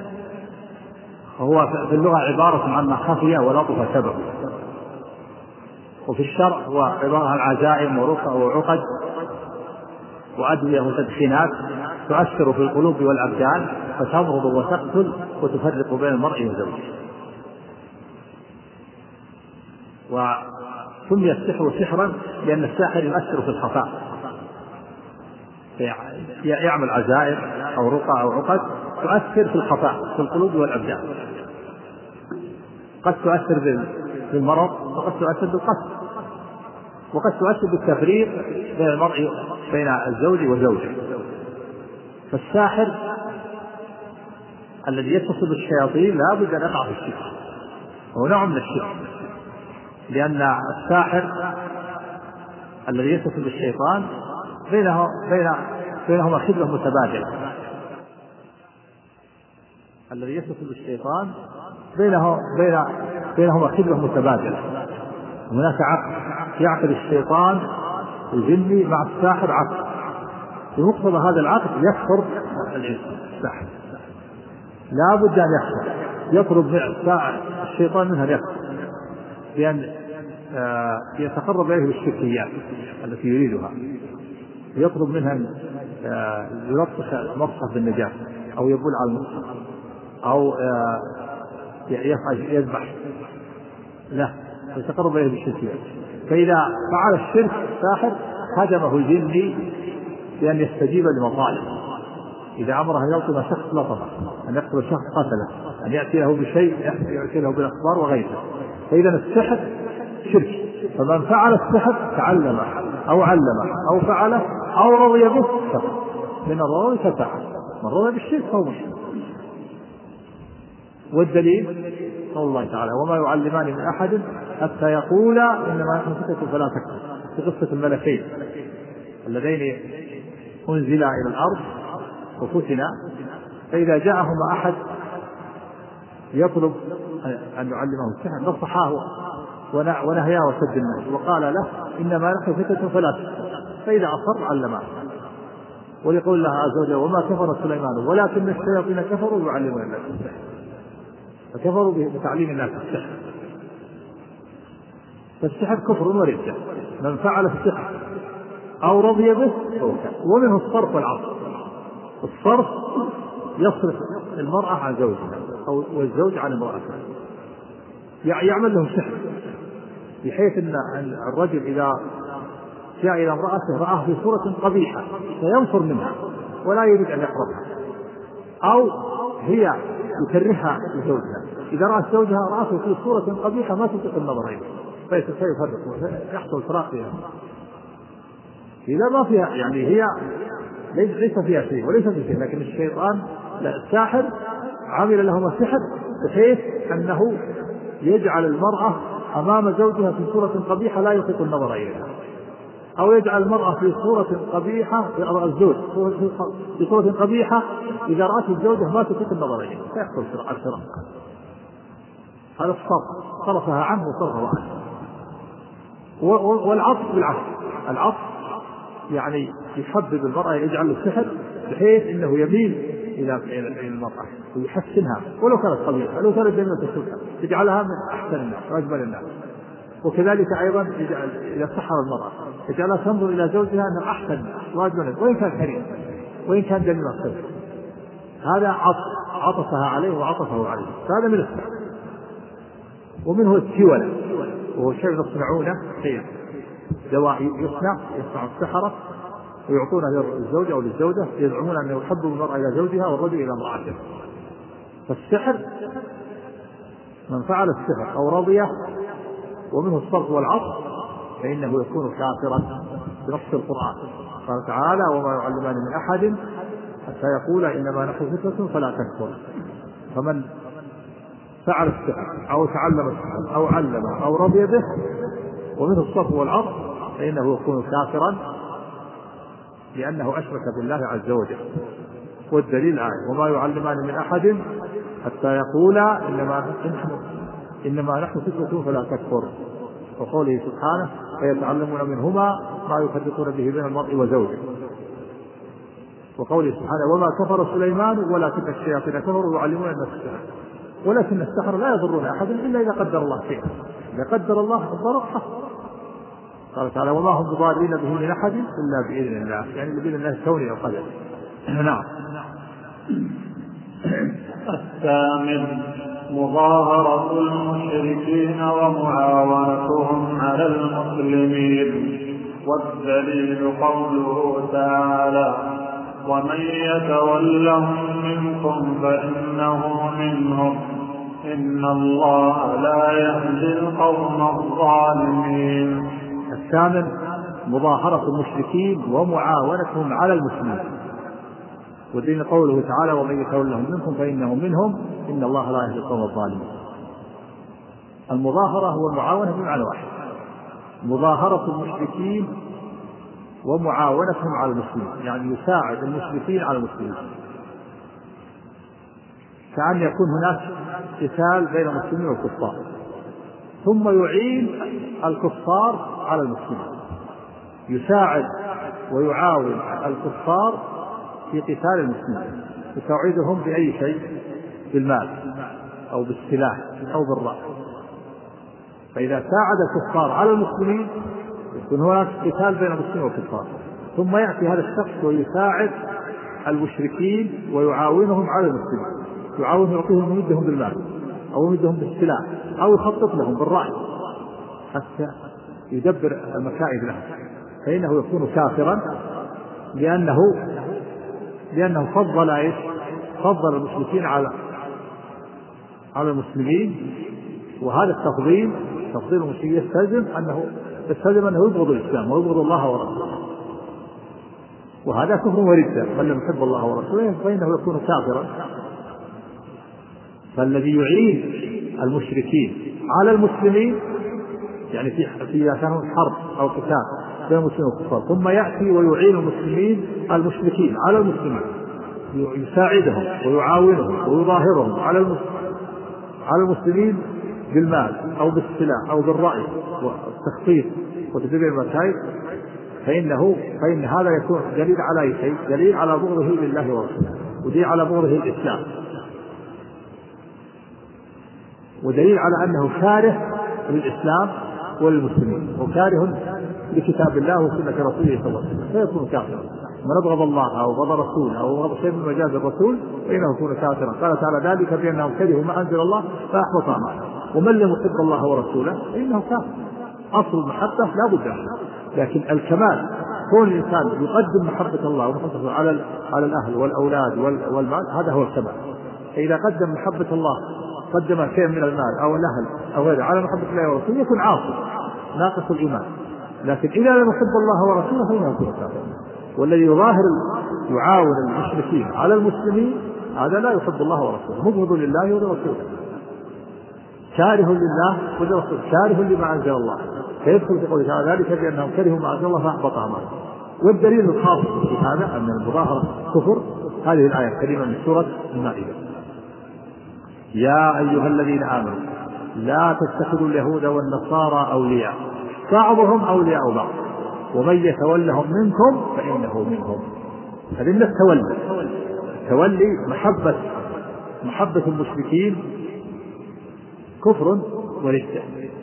هو في اللغة عبارة عما خفي ولطف سبب، وفي الشرع هو عبارة عن عزائم ورقى وعقد وأدوية وتدخينات تؤثر في القلوب والأبدان فتمرض وتقتل وتفرق بين المرء وزوجه. وسمي السحر سحرا لأن الساحر يؤثر في الخفاء، يعمل عزائم أو رقى أو عقد تؤثر في الخفاء في القلوب والأبدان، قد تؤثر بالمرض وقد تؤثر بالقتل وقد تؤثر بالتفريق بين المرء بين الزوج وزوجه. فالساحر الذي يتصل بالشياطين لا بد أن يقع في الشرك، هو نوع من الشرك، لأن الساحر الذي يتصل بالشيطان بينهما خدمة متبادلة. الذي يتصل بالشيطان بينهما خدمة متبادلة. هناك عقد يعقد الشيطان الجني مع الساحر عقد، بمقتضى هذا العقد يكفر الساحر، لا بد أن يكفر، يطلب الشيطان منها يكفر بأن يتقرب إليه بالشركيات التي يريدها، يطلب منها أن يلطخ المصحف بالنجاة أو يبول على المصحف أو يذبح لا، يتقرب إليه بالشركيات. فإذا فعل الشرك الساحر هدمه الجن بأن يستجيب لمطالبه، إذا أمره أن يلطم شخص لطمه، أن يقتل شخص قتله، أن يأتي له بشيء يأتي له بالأخبار وغيره. فإذا السحر شرك، فمن فعل السحر تعلمه أو علمه أو فعله أو رضي به كفر، من الرضي فسعى، من رضي بالشرك فهو مشرك. والدليل قول الله تعالى وما يعلمان من أحد حتى يقولا إنما نحن فتنة فلا تكفر، في قصة الملكين اللذين أنزلا إلى الأرض وفتنا، فإذا جاءهم أحد يطلب أن يعلمه السحر نصحاه ونهياه وسد الناس وقال له إنما نحن فتنة فلا تكفر، فإذا أصر علمه. ولقول الله عز وجل وما كفر سليمان ولكن الشياطين كفروا يعلمون الناس السحر، فكفروا بتعليم الناس السحر. فالسحر كفر وردة، من فعل السحر أو رضي به. ومنه الصرف والعصر. الصرف يصرف المرأة عن زوجها أو والزوج عن امرأته، يعمل لهم سحر بحيث أن الرجل إذا جاء إلى امرأته رآه في صورة قبيحة فينفر منها ولا يريد أن يقربها، أو هي يكرهها لزوجها، إذا رأت زوجها رأته في صورة قبيحة ما تطيق النظر إليه فيفرق يحصل فراق فيها. إذا ما فيها يعني هي ليس فيها شيء وليس فيها شيء، لكن الشيطان الساحر عمل لهم السحر بحيث أنه يجعل المرأة أمام زوجها في صورة قبيحة لا يطيق النظر إليها، أو يجعل المرأة في صورة قبيحة الزوج في صورة قبيحة إذا رأت الزوجة ما تطيق النظر إليها فيحصل الفراق. هذا الصرف صرفها عنه وصرفها عنه. والعطف بالعكس، العطف يعني يحبب المرأة يجعل السحر بحيث أنه يميل إلى المرأة ويحسنها ولو كانت قبيحة ولو كانت جميلة السلطة يجعلها من أحسن الناس وأجمل الناس. وكذلك أيضا إذا سحر المرأة يجعلها تنظر إلى زوجها أنه أحسن الناس وأجمل الناس وإن كان كريم وإن كان جميل السلطة. هذا عطفها عليه وعطفه عليه، فهذا من السحر. ومنه التولى وهو شيء يصنعونه، شيء دواء يصنع السحرة ويعطونه للزوج أو للزوجة يزعمون أنه يحبب المرأة إلى زوجها والرجل إلى امرأته. فالسحر من فعل السحر أو رضيه ومنه الصرف والعطف فإنه يكون كافرا بنص القرآن. قال تعالى وما يعلمان من أحد حتى يقول إنما نحن فتنة فلا تكفر. فمن فعل السحر أو تعلم السحر أو علمه أو رضي به ومنه الصرف والعطف فإنه يكون كافرا لأنه أشرك بالله عز وجل. والدليل آية وما يعلمان من أحد حتى يقولا إنما نحن فتنة فلا تكفر، وقوله سبحانه فيتعلمون منهما ما يفرقون به بين المرء وزوجه. وقوله سبحانه وما كفر سليمان ولكن الشياطين كفروا يعلمون الناس السحر ولكن السحر لا يضرون أحدا إلا إذا قدر الله شيئا، إذا قدر الله الضرر حصل. قال تعالى وما هم بضارين به من أحد إلا بإذن الله، يعني بإذن الله الكوني والقدر. نعم. الثامن مظاهرة المشركين ومعاونتهم على المسلمين. والدليل قوله تعالى ومن يتولهم منكم فإنه منهم إن الله لا يهدي القوم الظالمين. الثامن مظاهرة المشركين ومعاونتهم على المسلمين. والدين قوله تعالى ومن يتولهم منكم فإنه منهم إن الله لا يهدي القوم الظالمين. المظاهرة والمعاونة بمعنى واحد، مظاهرة المشركين ومعاونتهم على المسلمين، يعني يساعد المشركين على المسلمين، كأن يكون هناك قتال بين المسلمين والكفار ثم يعين الكفار على المسلمين، يساعد ويعاون الكفار في قتال المسلمين، يساعدهم بأي شيء، بالمال أو بالسلاح أو بالرأي. فإذا ساعد الكفار على المسلمين يكون هناك قتال بين المسلمين والكفار، ثم يأتي هذا الشخص ويساعد المشركين ويعاونهم على المسلمين، يعاونهم، يعطيهم، يمدهم بالمال أو يمدهم بالسلاح أو يخطط لهم بالرأي حتى يدبر المكائد لهم، فإنه يكون كافرا لأنه فضل المشركين على المسلمين. وهذا تفضيل المشركين يستلزم أنه يبغض الإسلام ويبغض الله ورسوله، وهذا كفر وردة. من لم يحب الله ورسوله فإنه يكون كافرا. فالذي يعين المشركين على المسلمين، يعني في كانوا حرب أو قتال بين المسلمين والكفار، ثم يأتي ويعين المشركين على المسلمين، يساعدهم ويعاونهم ويظاهرهم على المسلمين بالمال أو بالسلاح أو بالرأي والتخطيط وتدبير المكائد، فإن هذا يكون دليل على شيء، دليل على بغضه لله ورسوله، ودليل على بغضه الإسلام، ودليل على أنه كاره للإسلام والمسلمين وكاره لكتاب الله وسنة رسوله صلى الله عليه وسلم، فيكون كافرا. من أبغض الله أو أبغض رسوله أو أبغض شيء من مجاز الرسول فإنه يكون كافرا. قال تعالى: ذلك بأنهم كرهوا ما أنزل الله فأحبط أعمالهم. ومن لم يحب الله ورسوله فإنه كافر. أصل المحبة لا بد منها، لكن الكمال كون الإنسان يقدم محبة الله ومحبته على الأهل والأولاد والمال، هذا هو الكمال. فإذا قدم محبة الله، قدم شيء من المال أو الأهل أو غيره على محبة الله ورسوله، يكون عاصي ناقص الإيمان. لكن إذا لم يحب الله ورسوله فإنه يكون كافر. والذي يعاون المشركين على المسلمين هذا لا يحب الله ورسوله، مبغض لله ولرسوله، كاره لله ولرسوله، كاره لما أنزل الله، فيدخل في قوله تعالى: ذلك بأنهم كرهوا ما أنزل الله فأحبط أعمالهم. والدليل الخاص في هذا أن المظاهرة كفر، هذه الآية الكريمة من سورة المائدة: يا أيها الذين آمنوا لا تتخذوا اليهود والنصارى أولياء بعضهم أولياء بعض ومن يتولهم منكم فإنه منهم. هذه من تولي محبة المشركين كفر وردة.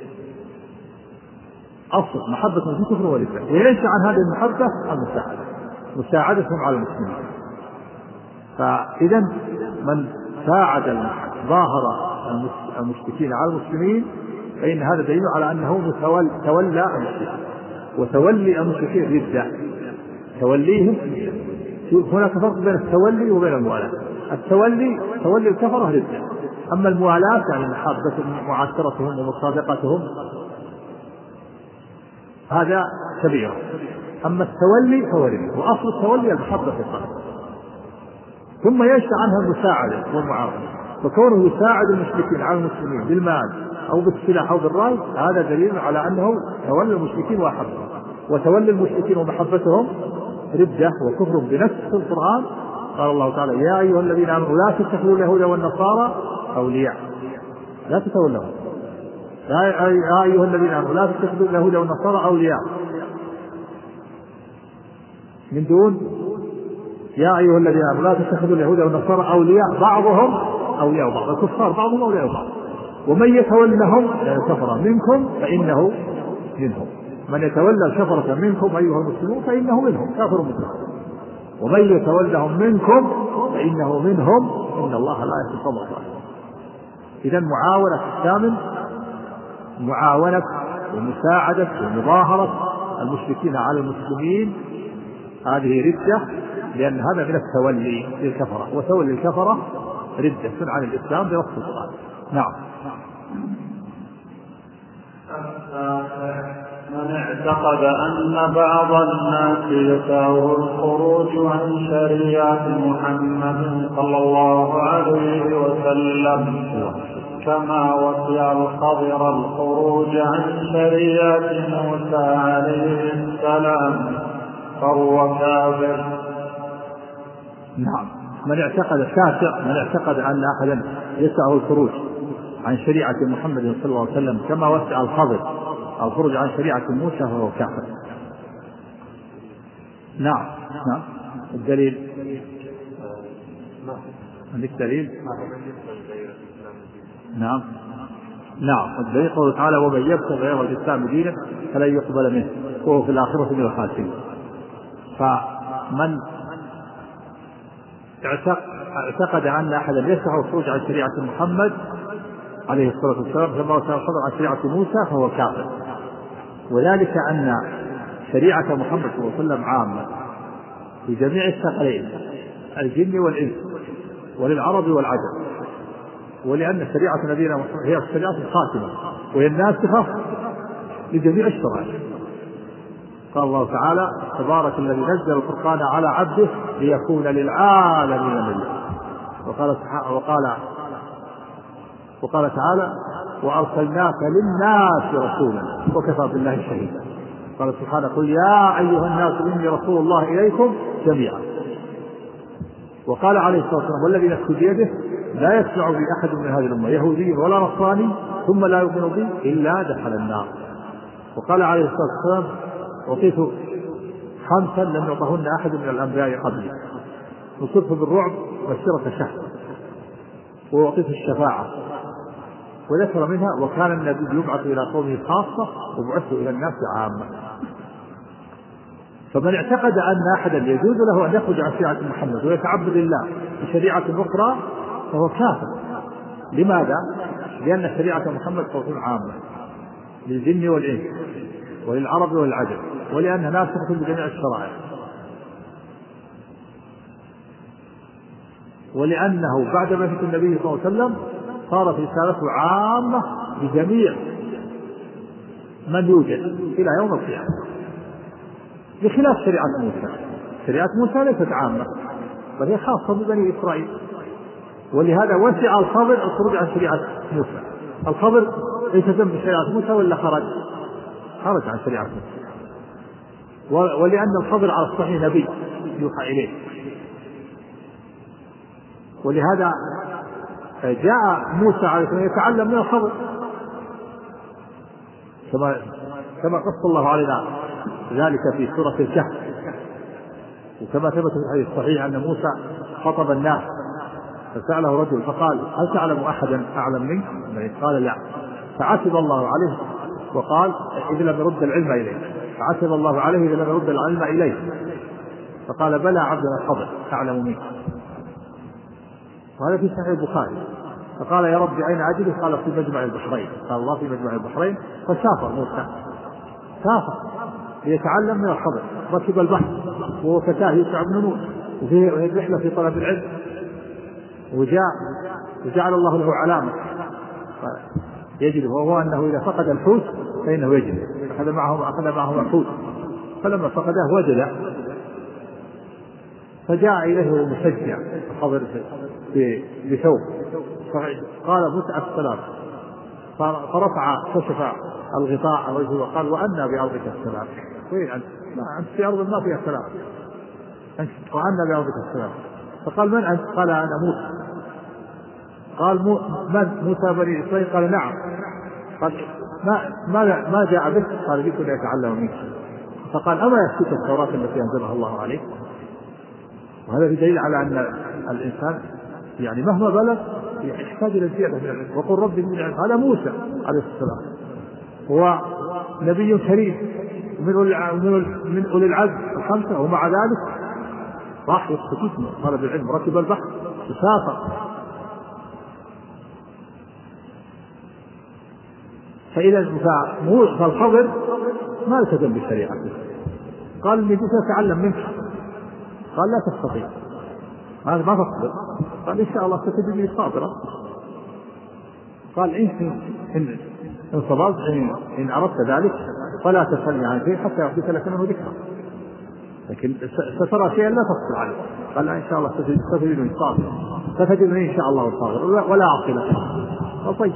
أصل محبة المشركين كفر وردة، وينشأ عن هذه المحبة مساعدتهم على المسلمين. فإذا من ظاهر المشركين على المسلمين فإن هذا دليل على أنه تولى المشركين، وتولي المشركين ردة. توليهم، هناك فرق بين التولي وبين الموالاة. تولي الكفرة ردة، أما الموالاة يعني محبة معاشرتهم ومصادقتهم هذا كبير. أما التولي فهو ردة، وأصل التولي المحبة في القلب، ثم ينشأ عنها المساعدة والمعاونة. فكونه يساعد المشركين على المسلمين بالمال أو بالسلاح أو بالرأي، هذا دليل على أنه تولى المشركين وأحبهم. وتولي المشركين ومحبتهم ردة وكفر بنفس القرآن. قال الله تعالى: يا أيها الذين آمنوا لا تتخذوا اليهود والنصارى أولياء، لا تتولوا. يا أيها الذين آمنوا لا تتخذوا اليهود والنصارى أولياء من دون يا أيها الذين آمنوا لا تتخذوا اليهود والنصارى أولياء بعضهم أولياء بعض، الكفار بعضهم أولياء بعض، ومن يتولهم يعني كفر منكم فإنه منهم. من يتولى الكفرة منكم أيها المسلمون فإنه منهم، كافر مسلم. ومن يتولهم منكم فإنه منهم، إن الله لا يهدي القوم الظالمين. إذا معاونة الثامن معاونة ومساعدة ومظاهرة المشركين على المسلمين، هذه ردة، لأن هذا من التولي للكفرة، وتولي الكفرة ردة عن الإسلام بنص القرآن. نعم. من اعتقد أن بعض الناس يساوي الخروج عن شريعة محمد صلى الله عليه وسلم كما وسع الخضر الخروج عن شريعة موسى عليه السلام فهو كافر. نعم. من اعتقد أن أحدا يسعه الخروج عن شريعة محمد صلى الله عليه وسلم كما وسع الخضر الخروج عن شريعة موسى فهو كافر. نعم نعم. الدليل عندك دليل؟ نعم نعم. الدليل قوله تعالى ومن يبتغي غير الإسلام دينا فلن يقبل منه وهو في الآخرة من الخاسرين. فمن اعتقد أن أحدا يسعى الخروج عن شريعة محمد عليه الصلاة والسلام فما صدر عن شريعة موسى فهو كافر. وذلك أن شريعة محمد صلى الله عليه وسلم عامة في جميع الثقلين الجن والإنس وللعرب والعجم، ولأن شريعة نبينا محمد هي الشريعة الخاتمة وهي الناسخة لجميع الشرائع. قال الله تعالى تبارك الذي نزل الفرقان على عبده ليكون للعالمين نذيرا. وقال تعالى وأرسلناك للناس رسولا وكفى بالله شهيدا. قال سبحانه قل يا أيها الناس إني رسول الله إليكم جميعا. وقال عليه الصلاة والسلام والذي نفسي بيده لا يسمع بي أحد من هذه الأمة يهودي ولا نصراني ثم لا يؤمن بي إلا دخل النار. وقال عليه الصلاة والسلام أعطيت 5 لم يعطهن أحد من الأنبياء قبلي نصرت بالرعب وشرة شهر وأعطيت الشفاعة. وذكر منها وكان النبي يبعث إلى قومه خاصة وبعث إلى الناس عامة. فمن اعتقد أن أحدا يجوز له أن يخرج عن شريعة محمد ويتعبد الله بشريعة أخرى فهو كافر. لماذا؟ لأن شريعة محمد تكون عامة للجن والإنس وللعرب والعجم ولأنها ناسخة بجميع الشرائع، ولأنه بعد بعثة النبي صلى الله عليه وسلم صارت رسالته عامة بجميع من يوجد إلى يوم القيامة، بخلاف شريعة موسى. شريعة موسى ليست عامة بل هي خاصة ببني إسرائيل، ولهذا وسع الخضر الخروج عن شريعة موسى. الخضر التزم بشريعة موسى ولا خرج عن شريعة موسى؟ ولأن الخضر على الصحيح نبي يوحى إليه، ولهذا جاء موسى عليه السلام يتعلم من الخضر كما قص الله علينا ذلك في سورة الكهف. وكما ثبت في الحديث الصحيح أن موسى خطب الناس فسأله رجل فقال هل تعلم أحدا أعلم منك؟ قال لا، فعتب الله عليه وقال إذ لم يرد العلم إليه، فعتب الله عليه إذ لم يرد العلم إليه، فقال بلى عبدنا الخضر أعلم منك. وهذا في صحيح البخاري. فقال يا رب أين أجده؟ قال في مجمع البحرين. قال الله في مجمع البحرين. فسافر موسى ليتعلم من الخضر، ركب البحر وهو فتاه يوسع بن نون وفيه رحلة في طلب العلم، وجعل الله له علامة يجده، وهو أنه إذا فقد الحوت فإنه يجده. أخذ معه الحوت فلما فقده وجد، فجاء إليه المشجع الخضر بثوب قال متعة السلام، كشف الغطاء عن وجهه وقال وأنا بأرضك السلام. وين أنت؟ أنت في أرض ما فيها سلام، وأنا بأرضك السلام. فقال من أنت؟ قال أنا موسى. قال من موسى بني إسرائيل؟ قال نعم. قال ما جاء بك؟ قال جئت لأتعلم منك. فقال أما يكفيك التوراة التي أنزلها الله عليك؟ وهذا دليل على أن الإنسان يعني مهما بلغ يحتاج إلى زيادة من العلم. وقل رب زدني علما. هذا موسى عليه السلام هو نبي كريم من أولي العزم الخمسة، ومع ذلك راح يستفيد من طلب العلم، ركب البحر وسافر. فالخضر ما التزم بالشريعة، قال إني جئت أتعلم منك. قال لا تستطيع، ما تصبر. قال إن شاء الله ستجدني صابرا. قال إن صبرت إن أردت ذلك فلا تسألني عن شيء حتى يحدث لك منه ذكرى، لكن سترى شيئا لا تصبر عليه. قال إن شاء الله ستجدني صابرا، ستجدني إن شاء الله صابرا ولا أعصي لك. طيب،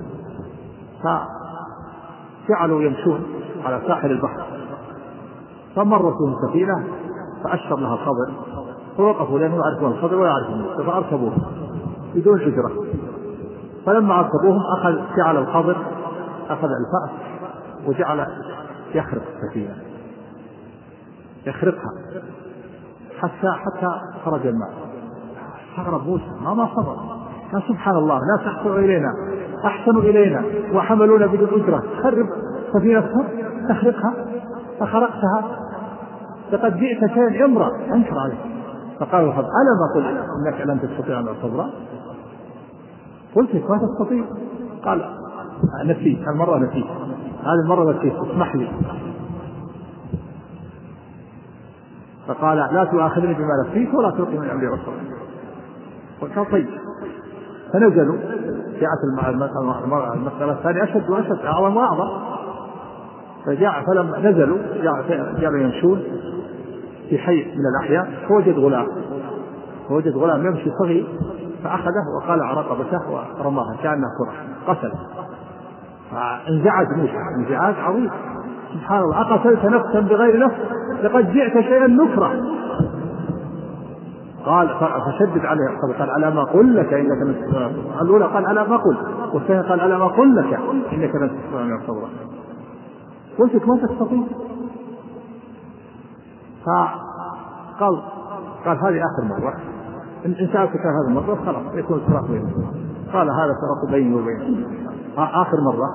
فجعلوا يمشون على ساحل البحر، فمرت بهم سفينة فأشر لها الخضر، فوقفوا لأنه يعرفون الخضر ولا يعرفون موسى، فأركبوه بدون أجرة. فلما أركبوهم جعل الخضر أخذ الفأس وجعل يخرق السفينة، يخرقها حتى خرج الماء. استغرب موسى ما صبر، قال سبحان الله، لا أحسنوا إلينا وحملونا بدون أجرة، خرب سفينتهم تخرقها فخرقتها، لقد جئت شيئا امرأ أنكر عليه. فقال الخضر ألم أقل إنك لن تستطيع أن تصبر؟ قلت ما تستطيع. قال نسيت، المرة نسيت، هذه المرة نسيت، اسمح لي. فقال لا تؤاخذني بما نسيت ولا تلقي من أمري عسرا. وكان طيب. فنزلوا، جاءت المسألة الثانية أشد وأشد، أعظم وأعظم. فلما نزلوا جاءوا يمشون في حي من الأحياء، فوجد غلام يمشي صغير، فأخذه وقال على رقبته ورماها كأنها كرة، قتله. فانزعج موسى انزعاج عظيم، سبحان الله، أقتلت نفسا بغير نفس لقد جئت شيئا نكرا. قال فشدد عليه الخضر، قال ألا ما قل لك إنك لن تستطيع. الأولى قال ألا ما قل، والثانية قال ألا ما قل لك إنك لن تستطيع من الصبر. قلت ما تستطيع. قال هذه آخر مرة، إن سألتك هذه المرة خلاص يكون الفراق بيننا. قال هذا فراق بيني وبينك آخر مرة،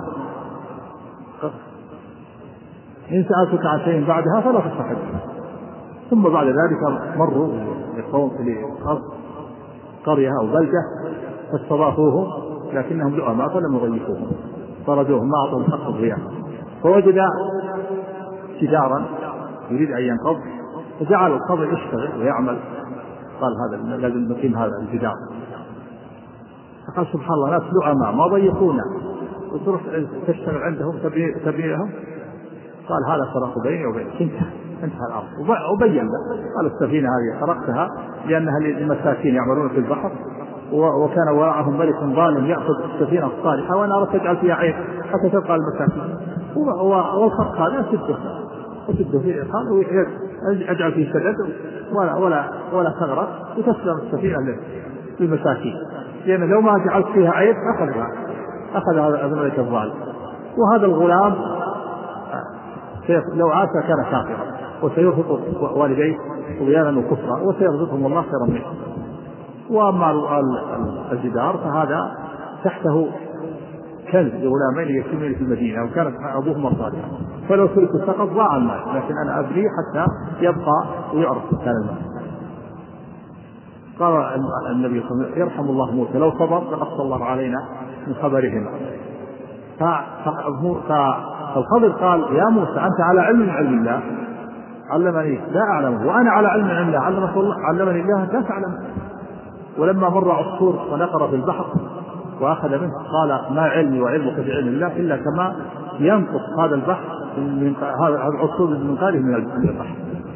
إن سألتك عن شيء بعدها فلا تصحب. ثم بعد ذلك مروا لقوم قرية أو بلدة فاستضافوهم، لكنهم لؤماء فلم يضيفوهم، طردوهم، ما أعطوهم حق الضيافة. فوجد جدارا يريد أن ينقض، فجعل القبر يشتغل ويعمل. قال هذا لازم نقيم هذا الجدار. فقال سبحان الله، ناس لؤماء ما ضيفونا وتروح تشتغل عندهم تبنيهم. قال هذا فرق بيني وبينك، انتهى الأمر. وبين له قال السفينة هذه خرقتها لأنها للمساكين يعملون في البحر، وكان وراءهم ملك ظالم يأخذ السفينة الصالحة وأنا أردت أجعل فيها عيب حتى تبقى المساكين. والخرق هذا أسده فيه قال أجعل فيه سدد ولا ثغرة وتسلم السفينة للمساكين، لأن لو ما جعلت فيها عيب أخذها الملك الظالم. وهذا الغلام لو عاش كان كافرا وسيرفض والديه طغيانا وكفرا وسيرزقهم الله خيرا منه. وأما الجدار فهذا تحته كنز لغلامين يتيمين في المدينة وكانت أبوهما صالحا، فلو تركوا سقط ضاع المال، لكن أنا أبني حتى يبقى ويعرف مكان المال. قال النبي صلى الله عليه وسلم يرحم الله موسى لو صبر لقص الله علينا من خبرهما. فالخضر قال يا موسى أنت على علم من علم الله علمني لا أعلمه، وأنا على علم من علم الله علمني الله لا تعلم. ولما مر عصفور ونقر في البحر وأخذ منه قال ما علمي وعلمك في علم الله إلا كما ينقص هذا البحر هذا العصفور من قاله من البحر.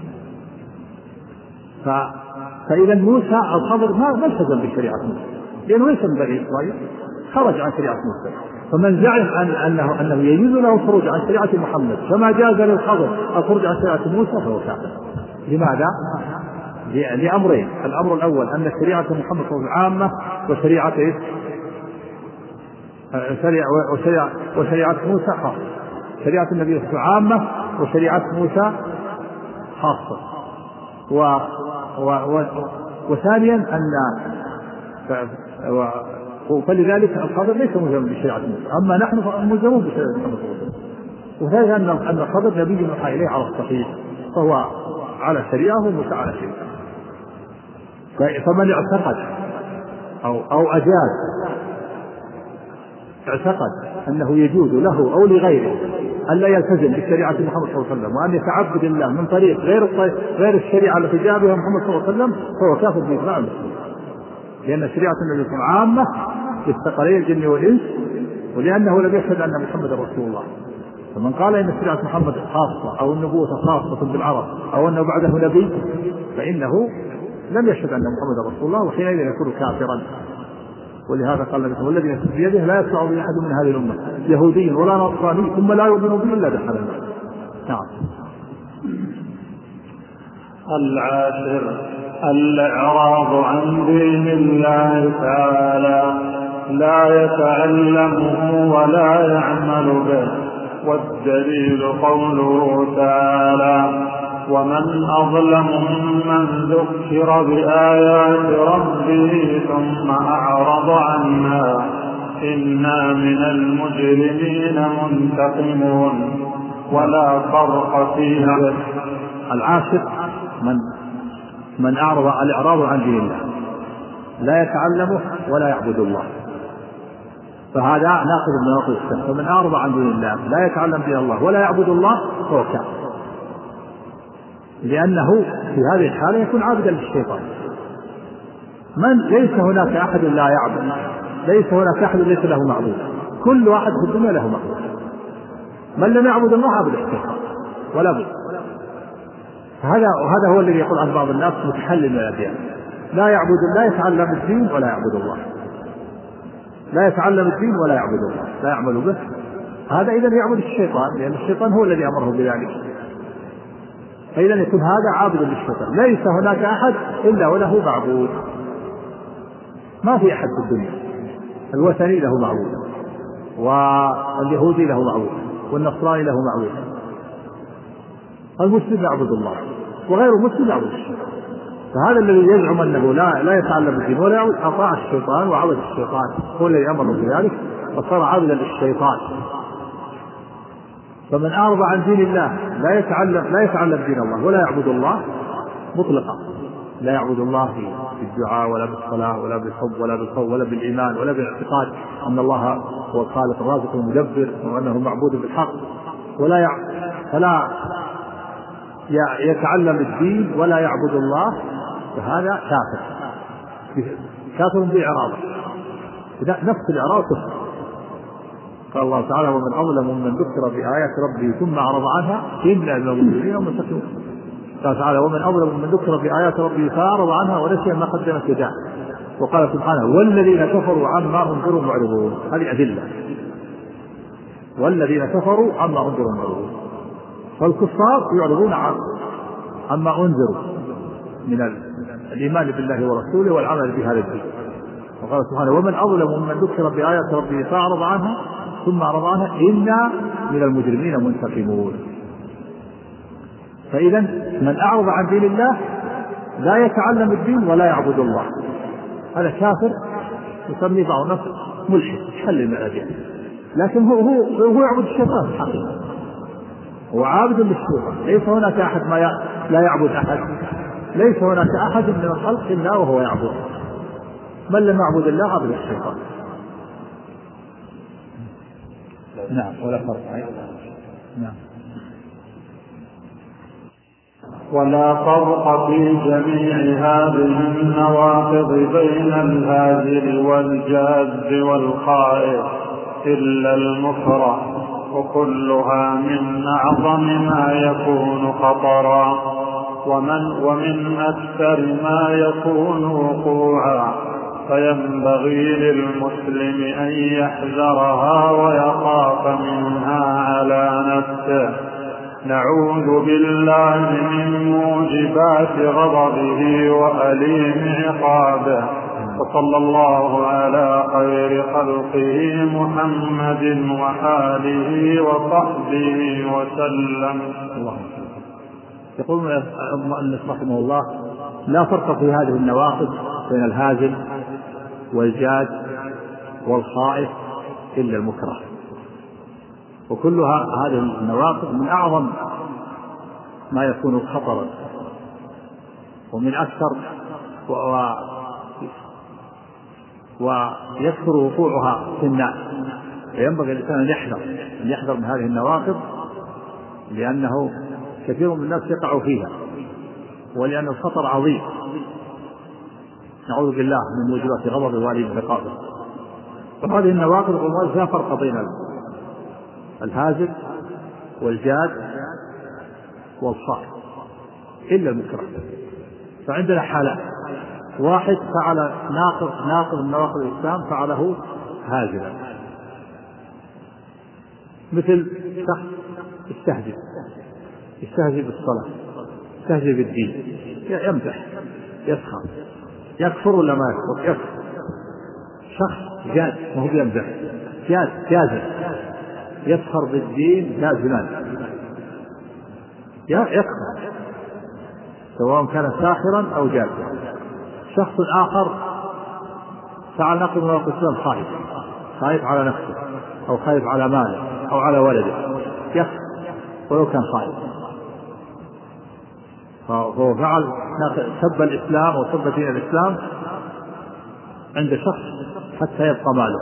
فإذا موسى الخضر ما التزم بشريعة موسى، لأنه ليس من بني إسرائيل، خرج عن شريعة موسى. فمن زعم أنه يجوز له الخروج عن شريعة محمد كما جاز للخضر الخروج عن شريعة موسى فهو كافر. لماذا؟ لأمرين: الأمر الأول أن شريعة محمد صلى الله عليه وسلم عامة وشريعة موسى خاصة. شريعة النبي صلى الله عليه وسلم عامة وشريعة موسى خاصة. وثانيا أن فلذلك الخضر ليس ملزم بشريعة موسى، أما نحن ملزمون بشريعة محمد صلى الله عليه وسلم. وثالثا أن الخضر نبي يوحى إليه على الصحيح، فهو على شريعة وموسى على شريعة. فمن اعتقد أو اعتقد أنه يجوز له أو لغيره أن لا يلتزم بشريعة محمد صلى الله عليه وسلم وأن يتعبد الله من طريق غير الشريعة التي جاء بها محمد صلى الله عليه وسلم فهو كافر بإجماع المسلمين، لأن شريعة النبي صلى الله عليه وسلم عامة للثقلين الجن والإنس، ولأنه لم يشهد أن محمد رسول الله. فمن قال إن شريعة محمد خاصة أو النبوة خاصة بالعرب أو أنه بعده نبي فإنه لم يشهد أن محمد رسول الله، وحينئذ يكون كافرا. ولهذا قال النبي والذي نفسي بيده لا يسمع به أحد من هذه الأمة يهودي ولا نصراني ثم لا يؤمن به إلا دخل النار. نعم. العاشر: الإعراض عن دين الله تعالى، لا يتعلمه ولا يعمل به. والدليل قوله تعالى: ومن أظلم ممن ذكر بآيات ربه ثم أعرض عنها إنا من المجرمين منتقمون ولا فرق فيها. العاشر من أعرض الإعراض عن دين الله لا يتعلمه ولا يعبد الله، فهذا ناقض من نواقض الإسلام. فمن أعرض عن دين الله لا يتعلم دين الله ولا يعبد الله فهو كافر، لأنه في هذه الحالة يكون عابدا للشيطان. ليس هناك أحد لا يعبد، ليس هناك أحد ليس له معبود، كل واحد في الدنيا له معبود. من لم يعبد الله عبد الشيطان ولا بد. هذا هو الذي يقول عن بعض الناس متحلل من الأديان، لا يتعلم الدين ولا يعبد الله، لا يتعلم الدين ولا يعبد الله، لا يعمل به. هذا إذن يعبد الشيطان، لأن الشيطان هو الذي أمره بذلك، فإذا يكون هذا عابد للشيطان. ليس هناك أحد إلا وله معبود، ما في أحد في الدنيا. الوثني له معبود، واليهودي له معبود، والنصراني له معبود، المسلم يعبد الله، وغير المسلم يعبد الشيطان. فهذا الذي يزعم أنه لا يتعلم الدين ولا يعبد أطاع الشيطان وعبد الشيطان، هو الذي أمره بذلك وصار عابدا للشيطان. فمن أعرض عن دين الله لا يتعلم دين الله ولا يعبد الله مطلقا، لا يعبد الله في الدعاء ولا بالصلاة ولا بالحب ولا بالخوف ولا بالإيمان ولا بالاعتقاد أن الله هو الخالق الرازق المدبر وأنه معبود بالحق، فلا يتعلم الدين ولا يعبد الله، فهذا كافر بإعراضه، نفس الإعراض كفر. قال الله تعالى ومن أظلم ممن ذكر بآيات ربه ثم أعرض عنها إنا من المجرمين منتقمون. قال تعالى ومن أظلم ممن ذكر بآيات ربه فأعرض عنها ونسي ما قدمت يداه. وقال سبحانه والذين كفروا عما أنذروا معرضون. هذه أدلة، والذين كفروا عما أنذروا معرضون. فالكفار يعرضون عما أنذروا من الإيمان بالله ورسوله والعمل بهذا الدين. وقال سبحانه ومن أظلم ممن ذكر بآيات ربه فأعرض عنها ثم أعرض عنها إنا من المجرمين منتقمون. فإذا من أعرض عن دين الله لا يتعلم الدين ولا يعبد الله، هذا كافر، يسميه بعض الناس ملحد يحلل من الأديان، لكن هو يعبد الشيطان حقيقة، هو عابد للشيطان. ليس هناك أحد لا يعبد أحد، ليس هناك أحد من الخلق إلا وهو يعبد. من لم يعبد الله عبد الشيطان. نعم ولا فرق. نعم ولا فرق في جميع هذه النواقض بين الهازل والجاد والخائف إلا المكره، وكلها من أعظم ما يكون خطرا ومن أكثر ما يكون وقوعا، فينبغي للمسلم أن يحذرها ويخاف منها على نفسه. نعوذ بالله من موجبات غضبه وأليم عقابه. وصلى الله على خير خلقه محمد وآله وصحبه وسلم. يقول المؤلف رحمه الله لا فرق في هذه النواقض بين الهازل والجاد والخائف إلا المكره، وكلها هذه النواقض من أعظم ما يكون خطرا ومن أكثر ويكثر وقوعها في الناس، فينبغي الإنسان أن يحذر من هذه النواقض، لأنه كثير من الناس يقع فيها، ولأن الخطر عظيم. نعوذ بالله من موجبات غضبه وأليم عقابه. وهذه النواقض لا فرق بين الهازل والجاد والخائف إلا المكره. فعندنا حالات، واحد فعل ناقض من نواقض الإسلام فعله هازلا، مثل شخص يستهزئ بالصلاة، يستهزئ بالدين، يمدح، يسخر، يكفر ولا ما يكفر؟ شخص جاد ما هو يمدح، جازل يسخر بالدين جازلا، يكفر سواء كان ساخرا أو جادا. شخص آخر فعل نقض من نواقض الإسلام خايف على نفسه أو خايف على ماله أو على ولده، يكفر ولو كان خائف، فهو فعل سب الإسلام وسب دين الإسلام عند شخص حتى يبقى ماله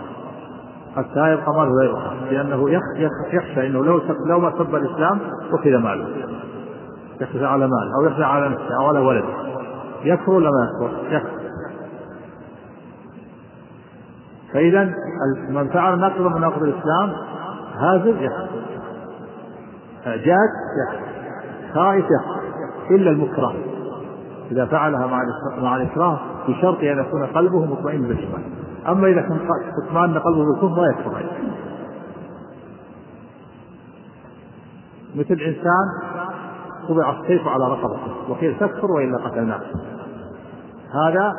لا يؤخذ، لأنه يخشى أنه لو ما سب الإسلام أخذ ماله، يخشى على ماله أو يخشى على نفسه أو على ولده. يكفر ولا ما يكفر؟ فإذا من فعل نقض من نواقض الإسلام هازل يكفر، جاد يكفر، خائف يكفر، إلا المكره إذا فعلها مع الإكراه بشرط أن يكون قلبه مطمئن بالإيمان. أما إذا كان اطمئن قلبه بالكفر لا يكفر. مثل إنسان طبع السيف على رقبته وقيل تكفر وإلا قتلناه، هذا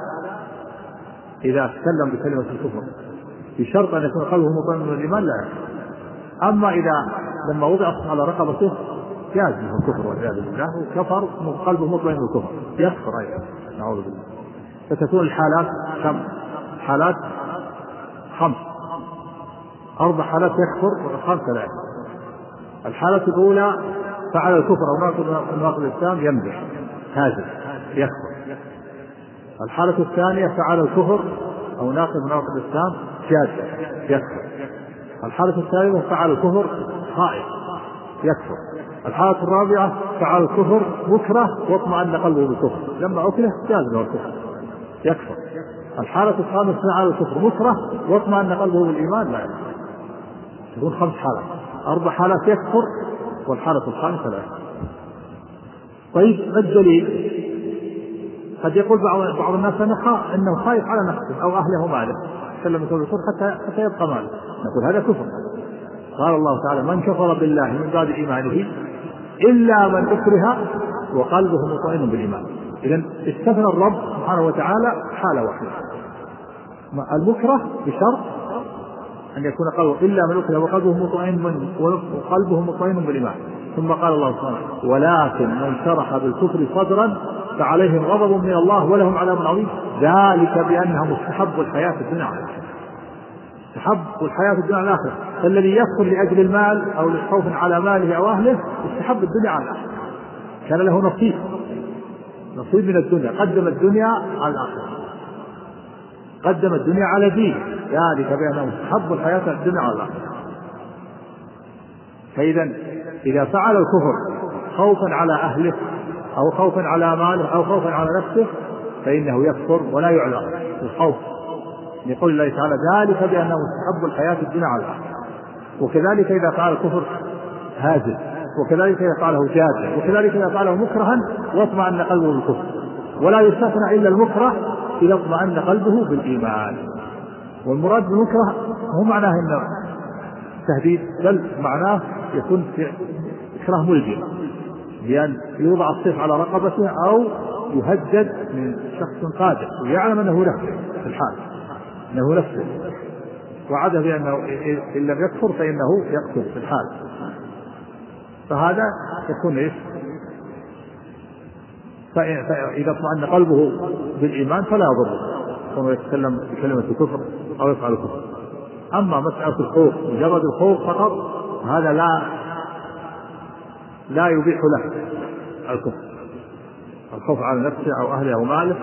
إذا تكلم بكلمة الكفر بشرط أن يكون قلبه مطمئن بالإيمان لا يكفر. أما إذا لما وضع على رقبته جاز منه الكفر والعياذ بالله وكفر قلبه مطمئن بالكفر يكفر أيضا، نعوذ بالله. فتكون الحالات حالات 5، 4 حالات يكفر و5 لا يكفر. الحالة الأولى فعل الكفر أو ناقض الإسلام يمزح هذا يكفر. الحالة الثانية فعل الكفر أو ناقض الإسلام جاد يكفر. الحالة الثالثة فعل الكفر خائف يكفر. الحالة الرابعة فعل الكفر مكره واطمأن قلبه بالكفر، لما أكره جاز له الكفر يكفر. الحالة الخامسة فعل الكفر مكره واطمأن قلبه بالإيمان لا يكفر. تكون 5 حالات، 4 حالات يكفر والحالة الخامسة لا يكفر. طيب الدليل؟ قد يقول بعض الناس أنه خايف على نفسه أو أهله وماله، سلم بالكفر حتى يبقى ماله، نقول هذا كفر. قال الله تعالى: من كفر بالله من بعد إيمانه إلا من أكره وقلبه مطمئن بالإيمان. إذن استثنى الرب سبحانه وتعالى حالة واحدة، المكره بشرط أن يكون قلبه إلا من أكره وقلبه مطمئن بالإيمان. ثم قال الله سبحانه: ولكن من شرح بالكفر صدرا فعليهم غضب من الله ولهم عذاب عظيم ذلك بأنهم استحبوا الحياة الدنيا على الآخرة. استحبوا الحياة الدنيا على الآخرة، فالذي يدخل لأجل المال أو للخوف على ماله أو أهله استحب الدنيا على الآخرة، كان له نصيب من الدنيا، قدم الدنيا على الآخرة، قدم الدنيا على دين، ذلك بأنهم استحبوا الحياة الدنيا على الآخرة. فإذا إذا فعل الكفر خوفا على أهله أو خوفا على ماله أو خوفا على نفسه فإنه يكفر ولا يعذر الخوف، يقول الله تعالى: ذلك بأنه استحب الحياة الدنيا على الآخرة. وكذلك إذا فعل الكفر هازل، وكذلك إذا فعله جادا، وكذلك إذا فعله مكرها واطمأن قلبه بالكفر. ولا يستثنى إلا المكره إذا اطمأن قلبه بالإيمان. والمراد بالمكره هو معناه إنه تهديد، بل معناه يكون في إكراه ملجم، بأن يوضع السيف على رقبته أو يهدد من شخص قادر ويعلم أنه له في الحال، أنه نفسه، وعده بأنه إن لم يكفر فإنه يقتل في الحال. فهذا يكون إيش؟ فإذا اطمأن قلبه بالإيمان فلا يضره كونه يتكلم بكلمة الكفر أو يفعل الكفر. أما مسألة الخوف، مجرد الخوف فقط، هذا لا يبيح له الكفر، الخوف على نفسه أو أهله أو ماله،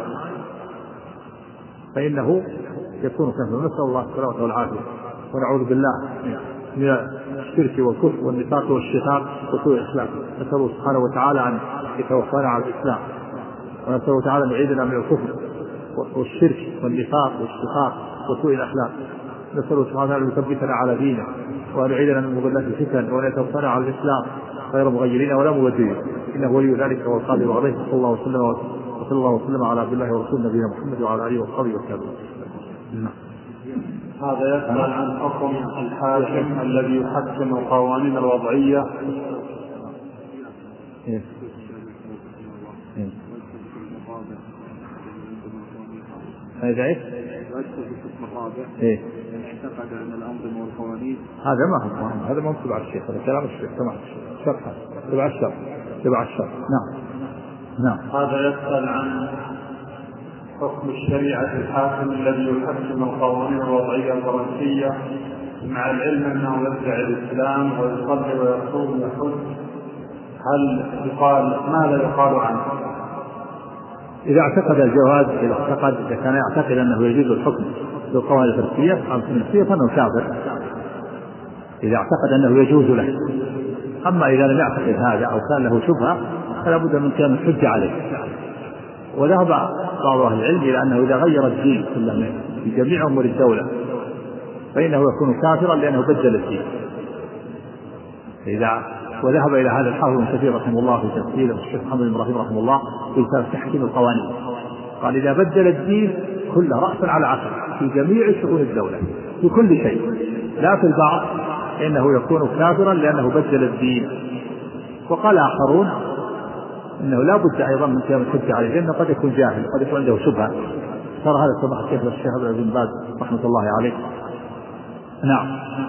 فإنه يكون كافرا. نسأل الله السلامة والعافية، ونعوذ بالله من الشرك والكفر والنفاق والشقاق وسوء الإسلام. نسأله سبحانه وتعالى أن يتوفانا على الإسلام، ونسأله تعالى أن يعيذنا من الكفر والشرك والنفاق والشقاق وسوء الأخلاق. نسأله سبحانه أن يثبتنا على دينه، وأن يعيذنا من مضلات الفتن، وأن يتوفانا على الإسلام غير مغيرين ولا مبدلين، إنه ولي ذلك والقادر عليه. صلى الله وسلم على عبد الله ورسوله نبينا محمد وعلى آله وصحبه وسلم. هذا يسأل عن حكم الحاكم الذي يحكم القوانين الوضعية. هذا إيه؟ اعتقد أن الأنظمة والقوانين هذا ما هو، هذا ما تبع الشيخ، هذا كلام الشيخ، تبع الشرح، تبع الشرح. نعم. نعم. هذا يسأل عن حكم الشريعة الحاكم الذي يحكم القوانين الوضعية الفرنسية مع العلم أنه يدعي الإسلام ويصلي ويصوم ويحج، هل يقال ما لا يقال عنه؟ إذا اعتقد الجواز، إذا كان يعتقد أنه يجوز الحكم بالقوانين الفرنسية فإنه كافر، إذا اعتقد أنه يجوز له. أما إذا لم يعتقد هذا أو كان له شبهة فلا بد من كان الحج عليه. وذهب بعض أهل العلم إلى أنه إذا غير الدين كله في جميع أمور الدولة فإنه يكون كافرا لأنه بدل الدين. وذهب إلى هذا الحافظ ابن كثير رحمه الله في تفسيره، والشيخ محمد بن إبراهيم رحمه الله في تحكيم القوانين، قال إذا بدل الدين كله رأسا على عقب في جميع شؤون الدولة في كل شيء لا في البعض إنه يكون كافرا لأنه بدل الدين. وقال آخرون إنه لا بد أيضا من قيام الحجة عليه لأنه قد يكون جاهل، قد يكون عنده شبهة. ترى هذا سماح الشيخ عبد العزيز بن باز رحمة الله عليه. نعم.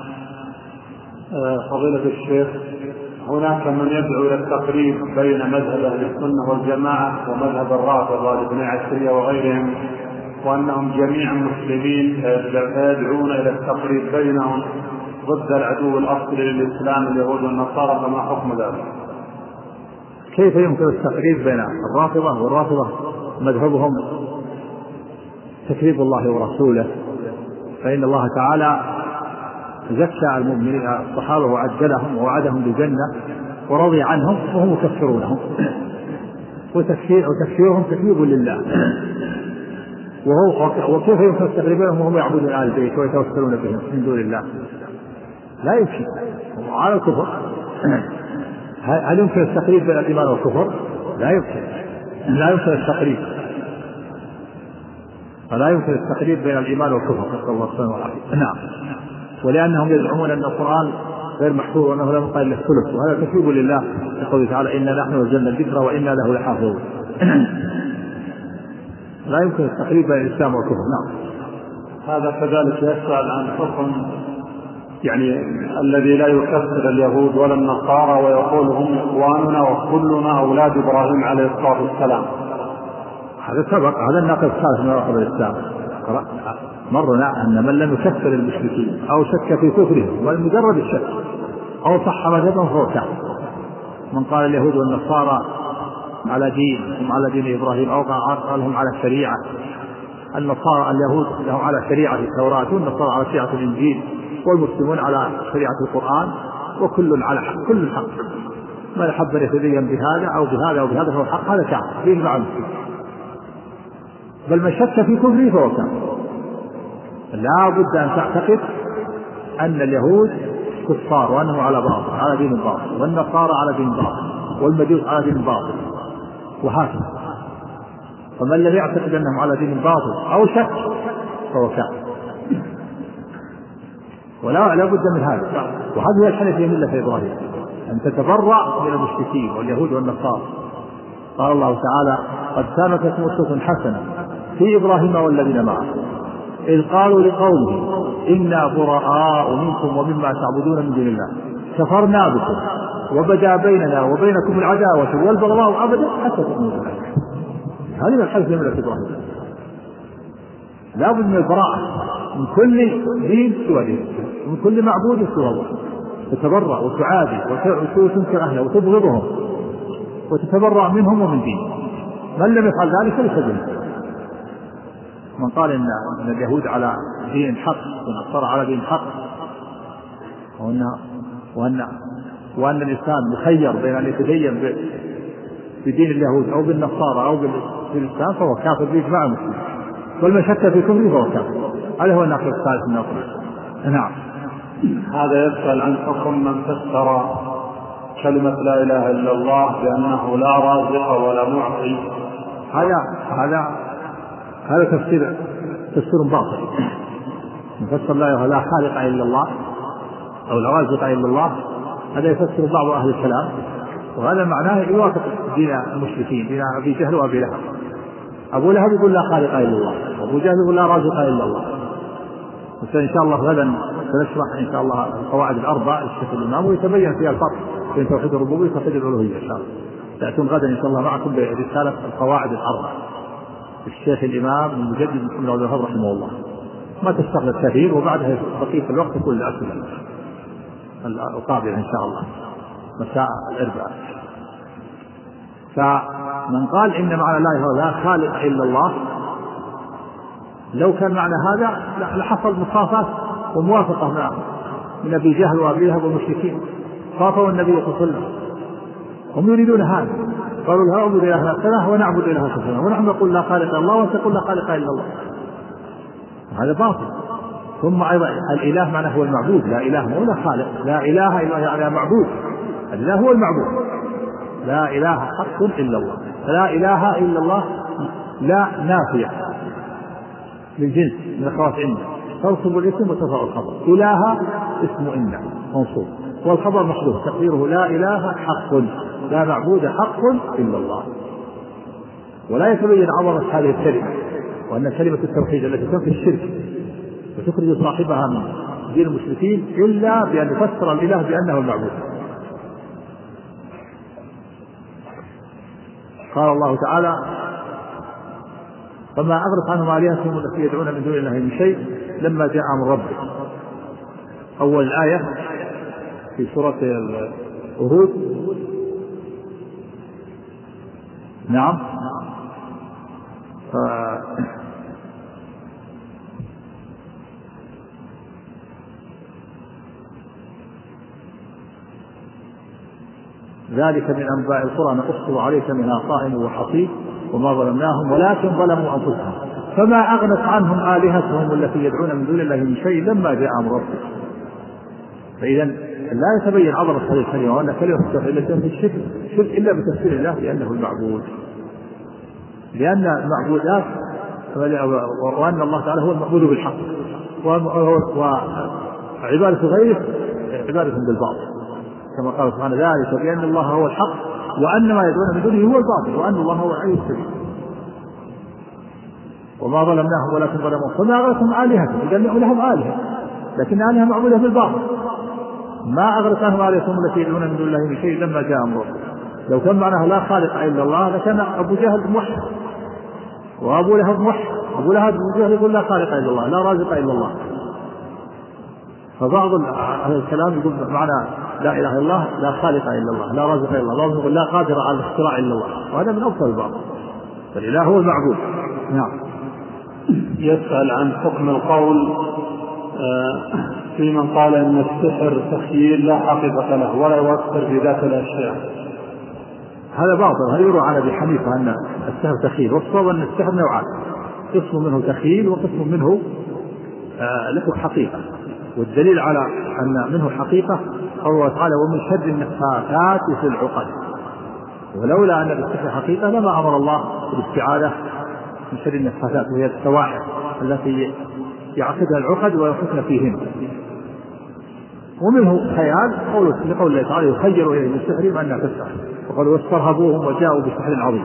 فضيلة الشيخ، هناك من يدعو إلى التقريب بين مذهب أهل السنة والجماعة ومذهب الرافضة الاثني عشرية وغيرهم، وأنهم جميعا مسلمين يدعون إلى التقريب بينهم ضد العدو الأصلي للإسلام اليهود والنصارى، فما حكم ذلك؟ كيف يمكن التقريب بين الرافضة والرافضة مذهبهم تكذيب الله ورسوله؟ فإن الله تعالى زكى المؤمنين الصحابة وعجلهم ووعدهم بالجنة ورضي عنهم وهم يكفرونهم، وتكفيرهم تكذيب لله. وكيف يمكن التقريب بينهم وهم يعبدون آل البيت ويتوسلون بهم من دون الله؟ لا يمكن، على الكفر. هل يمكن التقريب بين الإيمان والكفر؟ لا يمكن التقريب، فلا يمكن التقريب بين الإيمان والكفر، نسأل الله السلامة والعافية. نعم. ولأنهم يزعمون أن القرآن غير محفوظ وأنه لا ينقل إلا الثلث، وهذا تكذيب لله يقول تعالى إنا نحن نزلنا الذكر وإنا له لحافظون. لا يمكن التقريب بين الإسلام والكفر. نعم. هذا كذلك يسأل عن حكم الذي لا يكفر اليهود ولا النصارى ويقول هم إخواننا وكلنا أولاد إبراهيم عليه الصلاة والسلام. هذا سبق، هذا الناقض الثالث من نواقض الإسلام. مرنا أن من لم يكفر المشركين أو شك في كفرهم والمجرد الشك أو صح مذهبهم فهو كافر. من قال اليهود والنصارى على دين هم على دين إبراهيم أو قال هم على الشريعة، النصارى اليهود لهم على شريعة التوراة والنصارى على شريعة الإنجيل والمسلمون على شريعة القرآن، وكل على حق، كل الحق. من أحب أن يتدين بهذا أو بهذا أو بهذا فهو حق، هذا كافر دين مع المسلمين. بل من شك في كفره فهو كافر. لا بد أن تعتقد أن اليهود كفار وأنهم على باطل، على دين باطل، والنصارى على دين باطل، والمجوس على دين باطل، وهكذا. فمن لم يعتقد أنهم على دين باطل أو شك فهو كافر. ولا بد من هذا. وهذه هي الحنفية ملة إبراهيم، أن تتبرأ من المشركين واليهود والنصارى. قال الله تعالى قد كانت لكم أسوة حسنة في إبراهيم والذين معه إذ قالوا لقومهم إنا براء منكم ومما تعبدون من دون الله كفرنا بكم وبدا بيننا وبينكم العداوة والبغضاء أبدا حتى تؤمنوا بالله. هذه الحنفية ملة إبراهيم. لا بد من البراءة من كل دين سوى دين، من كل معبود سوى الله. تتبرأ وتعادي وتنكر أهله وتبغضهم وتتبرأ منهم ومن دين. من لم يفعل ذلك ليس منه. من قال إن اليهود على دين حق والنصارى على دين حق، وأن الإنسان مخير بين أن يتدين بدين اليهود أو بالنصارى أو بالإسلام فهو كافر بإجماع المسلمين. والمن شك في كفره فهو كافر. هذا هو الناقض الثالث من الناقض. نعم. هذا يسأل عن حكم من فسر كلمة لا إله إلا الله بأنه لا رازق ولا معطي. هذا تفسير باطل. يفسر لا خالق إلا الله أو لا رازق إلا الله، هذا يفسر بعض أهل الكلام، وهذا معناه يوافق دين المشركين، دين أبي جهل وأبي لهب. أبو لهب يقول لا خالق إلا الله، وأبو جهل يقول لا رازق إلا الله. إن شاء الله غدا سنشرح إن شاء الله القواعد الأربع للشيخ الإمام، ويتبين فيها الفرق بين توحيد الربوبية وتوحيد الألوهية إن شاء الله. تأتون غدا إن شاء الله معكم برسالة القواعد الأربع الشيخ الإمام المجدد محمد عبد الوهاب رحمه الله، ما تستغرق كثير، وبعدها بقية الوقت كل الأسئلة القابلة إن شاء الله مساء الأربعاء. فمن قال إن معنى لا إله إلا الله خالق إلا الله، لو كان معنى هذا لحصل مخافات وموافقة من أبي جهل وأبي لهب والمشركين، خافوا النبي صلى الله عليه وسلم، هم يريدون هذا، قالوا لا نعبد إله كذا ونعبد إله كذا، ونحن نقول لا خالق إلا الله وتقول لا خالق إلا الله، هذا باطل. ثم أيضا الإله معناه هو المعبود، لا إله ولا خالق، لا إله إلا يعني معبود، الإله هو المعبود، لا إله حق إلا الله، لا إله إلا الله لا نافية للجنس من الخواص عنده، تنصب الاسم وترفع الخبر، إله اسم إن منصوب والخبر محذوف تقديره لا إله حق، لا معبود حق إلا الله. ولا يتبين عظمة هذه الكلمة، وأن كلمة التوحيد التي تنفي الشرك وتخرج صاحبها من دين المشركين إلا بأن يفسر الإله بأنه المعبود. قال الله تعالى فما أغرق عنهم آلهتهم التي يدعون من دون الله من شيء لما جاء أمر ربك. أول الآية في سورة هود. نعم. ذلك من أنباء القرى نقصه عليك منها قائم وحصيد وما ظلمناهم ولكن ظلموا أنفسهم فما أغنت عنهم آلهتهم التي يدعون من دون الله من شيء لما جاء أمر ربك. فإذا لا يتبين عظمة هذه الكلمة، وأن كلمة التوحيد لا تنفي الشرك إلا بتفسير الله بأنه المعبود، لأن المعبودات وأن الله تعالى هو المعبود بالحق، وعبادة غيره عبادة بالباطل، كما قال سبحانه ذلك بأن الله هو الحق وأن ما يدعون من دونه هو الباطل وأن الله هو العلي الكبير. وما ظلمناهم ولكن ظلموا فما أغرقهم آلهتهم، إذن لهم آلهة لكن آلهة معبودة بالباطل، ما أغرق عنهم آلهتهم التي يدعون من دون الله من شيء لما جاء أمره. لو كان معناه لا خالق إلا الله لكان أبو جهل موحد وأبو لهب موحد، أبو لهب يقول لا خالق إلا الله لا رازق إلا الله. فبعض هذا الكلام يقول معنى لا إله إلا الله لا خالق إلا الله لا رازق إلا الله، بعضهم يقول لا قادر على الاختراع إلا الله، وهذا من أبطل البعض، فالإله هو المعبود. نعم. يسأل عن حكم القول في من قال إن السحر تخييل لا حقيقة له ولا يؤثر في ذات الأشياء. هذا باطل، هذا يروى عن أبي حنيفة أن السحر تخييل، والصواب أن السحر نوعان، قسم منه تخييل وقسم منه له حقيقة، والدليل على أن منه حقيقة قوله تعالى ومن شر النفاثات في العقد، ولولا أن السحر حقيقة لما أمر الله بالاستعاذة من شر النفاثات وهي السواحر التي يعقدها العقد ويحكم فيهن. ومنه خيال لقول الله تعالى يخير إليه من السحر ما أنها تسحر، وقالوا واسترهبوهم وجاءوا بسحر عظيم.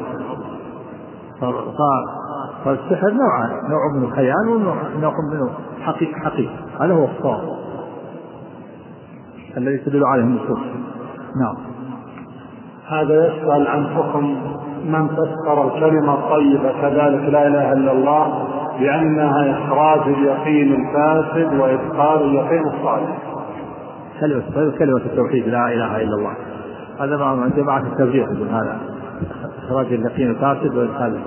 فالسحر نوعان، نوع منه خيال ونوع منه حقيقة، هذا هو الصواب الذي تدل عليه النصوص. نعم. هذا يسأل عن حكم من فسر الكلمة الطيبة كذلك لا إله إلا الله بأنها إخراج اليقين الفاسد وإدخال اليقين الصالح. كلمة التوحيد لا إله إلا الله هذا مع جماعة التبرير يقول هذا إخراج اليقين الفاسد وإدخال.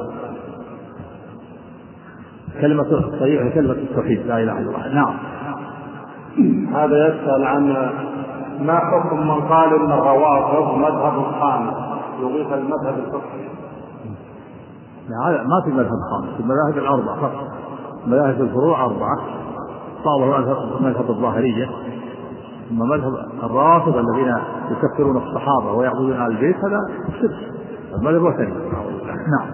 كلمة الطيبة كلمة التوحيد لا إله إلا الله. نعم. هذا يسأل عن ما حكم من قال إن الروافض مذهب خامس يضيف المذهب الفقهي. هذا ما في مذهب خامس، المذاهب الأربعة فقط، مذاهب الفروع أربعة، بعضهم مذهب الظاهرية، أما مذهب الرافض الذين يكفرون الصحابة ويعبدون آل البيت هذا شرك، المذهب الثاني. نعم.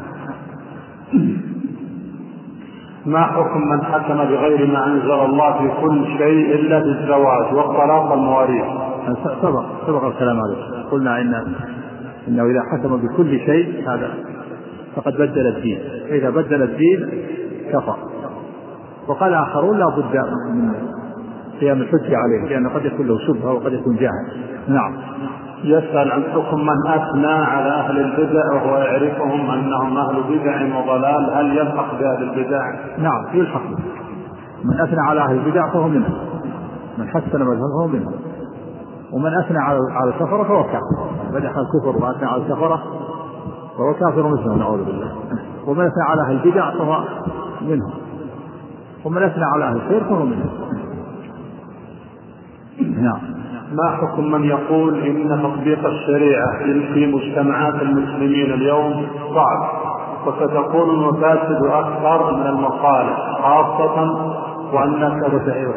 ما حكم من حكم بغير ما أنزل الله في كل شيء إلا بالزواج والطلاق والمواريث؟ سبق الكلام هذا، قلنا إنه إذا حكم بكل شيء هذا فقد بدل الدين، إذا بدل الدين كفر. وقال آخرون لا بد من قيام الحجة عليه لأنه قد يكون له شبهة وقد يكون جاهل. نعم. يسأل عن حكم من أثنى على أهل البدع وهو يعرفهم أنهم أهل بدع وضلال، هل يلحق بأهل البدع؟ نعم يلحق. من أثنى على أهل البدع فهو منهم، من حسن مذهبه منهم. ومن أثنى على الكفرة فهو كافر، مدح الكفر وأثنى على الكفرة فهو كافر مثله نعوذ بالله. ومن أثنى على أهل البدع فهو منهم، ومن أثنى على أهل الخير فهو منهم. نعم. ما حكم من يقول إن تطبيق الشريعة في مجتمعات المسلمين اليوم صعب وستكون المفاسد أكثر من المصالح، خاصة وأنك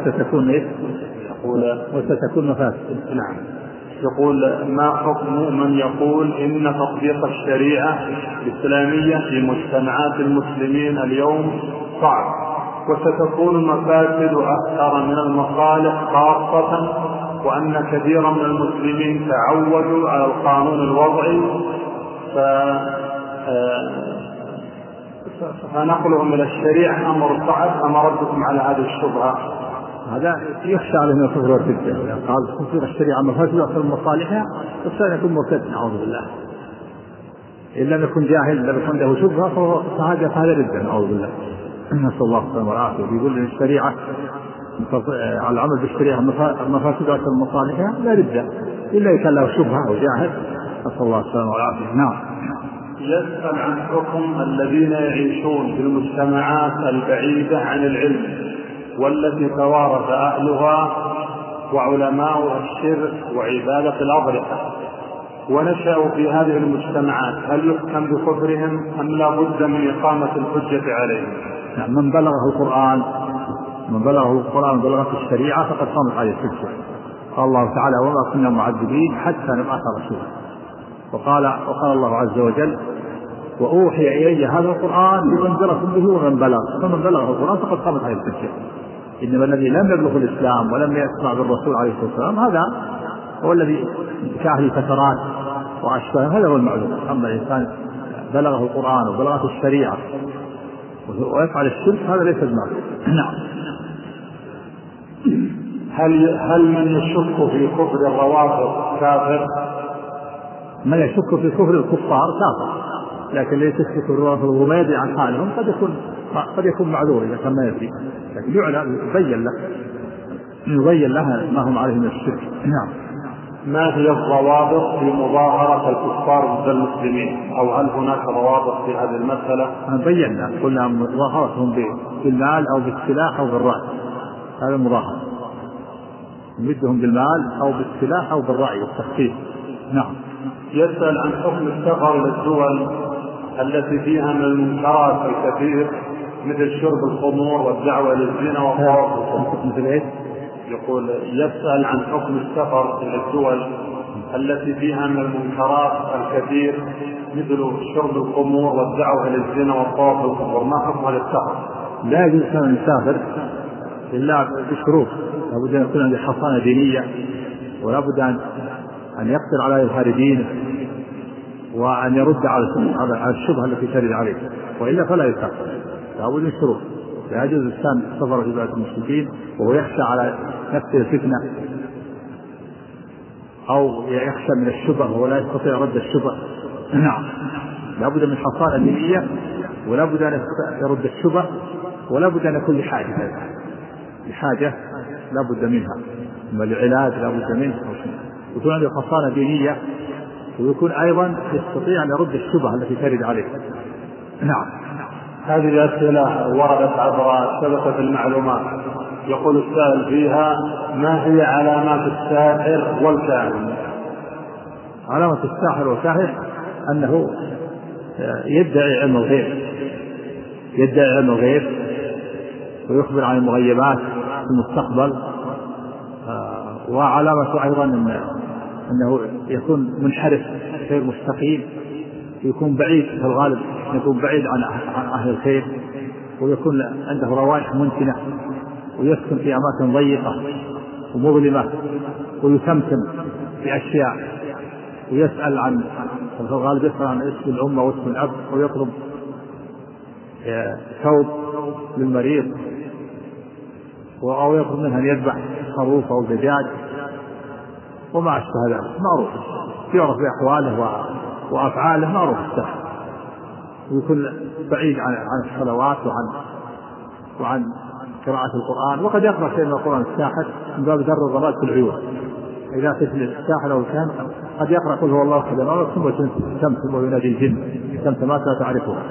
وستكون مفاسد. نعم. يقول ما حكم من يقول إن تطبيق الشريعة الإسلامية في مجتمعات المسلمين اليوم صعب وستكون المفاسد أكثر من المصالح، خاصة وأن كثيرا من المسلمين تعودوا على القانون الوضعي فنقلهم إلى الشريعة أمر صعب، أما ردكم على هذه الشبهة؟ هذا يخشى عليه من الكفر والردة. قال تطبيق الشريعة مفاسد أكثر من مصالحها، فالإنسان يكون مرتد نعوذ بالله. إن لم يكن جاهل لم يكن له شبهة فهذا ردة نعوذ بالله. نسأل الله السلامة والعافية. بيقول الشريعة على العمل بالشريعة مفاسد أكثر من مصالحها لا ردة إلا إذا كان له شبهة أو جاهل. نسأل الله السلامة والعافية. نعم. يسأل عن حكم الذين يعيشون في المجتمعات البعيدة عن العلم والتي توارث أهلها وعلماء الشرك وعبادة الأضرحة ونشأوا في هذه المجتمعات، هل يحكم بكفرهم أم لا بد من إقامة الحجة عليهم؟ من بلغه القرآن وبلغت الشريعة فقد قامت عليه الحجة. قال الله تعالى وما كنا معذبين حتى نبعث رسولا. وقال الله عز وجل وأوحي إلي هذا القرآن لأنذركم به ومن بلغ، فمن بلغه القرآن فقد قامت عليه الحجة. إنما الذي لم يبلغ الإسلام ولم يسمع بالرسول عليه الصلاة والسلام هذا هو الذي كاهل الفترات وأشباه، هذا هو المعلوم. أما الإنسان بلغه القرآن وبلغته الشريعة ويفعل الشرك هذا ليس المعلوم. نعم. هل من يشك في كفر الروافض كافر؟ من يشك في كفر الكفار كافر، لكن ليس في كفر الروافض وما يدري عن حالهم قد يكون معذور إذا كان ما يدري، لكن يبين له ما هم عليه من الشرك. نعم. ما هي الضوابط في مظاهرة الكفار ضد المسلمين، أو هل هناك ضوابط في هذه المسألة؟ بينا قلنا مظاهرتهم بالمال أو بالسلاح أو بالرأي، هذا المظاهرة، نمدهم بالمال أو بالسلاح أو بالرأي والتخطيط. نعم. يسأل عن حكم السفر إلى الدول التي فيها من المنكرات الكثير مثل شرب الخمور والدعوة للزنا والطواف. مثل ايش؟ يقول يسأل عن حكم السفر إلى الدول التي فيها من المنكرات الكثير مثل شرب الخمور والدعوة للزنا والطواف بالقبور، ما حكم هذا السفر؟ لا يجوز أن يسافر إلا بشروط، لابد أن يكون عنده حصانة دينية، ولا بد أن يقدر على إظهار دينه، وأن يرد على الشبهة التي ترد عليه، وإلا فلا يسافر. لابد من شروط. لا يجوز الإنسان السفر في بلاد المشركين وهو يخشى على نفسه الفتنة أو يخشى من الشبهة ولا يستطيع رد الشبهة. نعم. لابد من حصانة دينية، ولا بد أن يرد الشبهة، ولا بد أن يكون لحاجة لا بد منها، أما العلاج لا بد منه، ويكون عنده حصانة دينية، ويكون أيضا يستطيع أن يرد الشبهة التي ترد عليه. نعم. هذه أسئلة وردت عبر شبكة المعلومات. يقول السائل فيها ما هي علامات الساحر والكاهن؟ علامة الساحر والكاهن أنه يدعي علم الغيب ويخبر عن المغيبات في المستقبل. وعلامة أيضا أنه يكون منحرف غير مستقيم، يكون بعيد في الغالب، يكون بعيد عن أهل الخير، ويكون عنده روائح منتنة، ويسكن في أماكن ضيقة ومظلمة، ويتمتم بأشياء، ويسأل عن في الغالب يسأل عن اسم الأمة واسم الأب، ويطلب ثوب للمريض، أو يطلب منها أن يذبح خروف أو دجاج. وما أشبه ذلك معروف، يعرف بأحواله وأفعاله معروف الساحر، ويكون بعيد عن الصلوات وعن قراءة القرآن، وقد يقرأ شيء من القرآن الساحر من باب در الضلال في العيون. إذا سجل الساحر أو كان قد يقرأ قل هو الله أحد ثم تمثل وينادي الجن تمثلات لا تعرفها.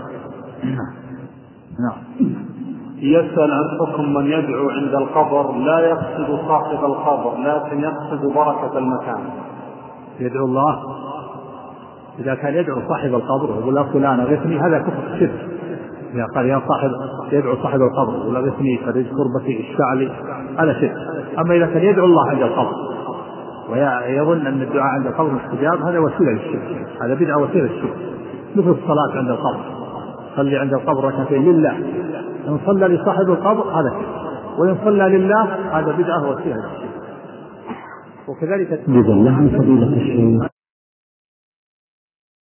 نعم. يسأل عن حكم من يدعو عند القبر لا يقصد صاحب القبر لكن يقصد بركة المكان. يدعو الله إذا كان يدعو صاحب القبر ويقول له فلان أغثني، هذا كفر شرك. إذا قال يا صاحب يدعو صاحب القبر ويقول أغثني فرج كربتي اشفع، هذا شرك. أما إذا كان يدعو الله عند القبر ويظن أن الدعاء عند القبر مستجاب، هذا وسيلة للشرك، هذا بدعة وسيلة للشرك. مثل الصلاة عند القبر، صلي عند القبر ركعتين لله، إن صلى لصاحب القبر هذا شرك، وإن صلى لله هذا بدعة وسيلة للشرك. وكذلك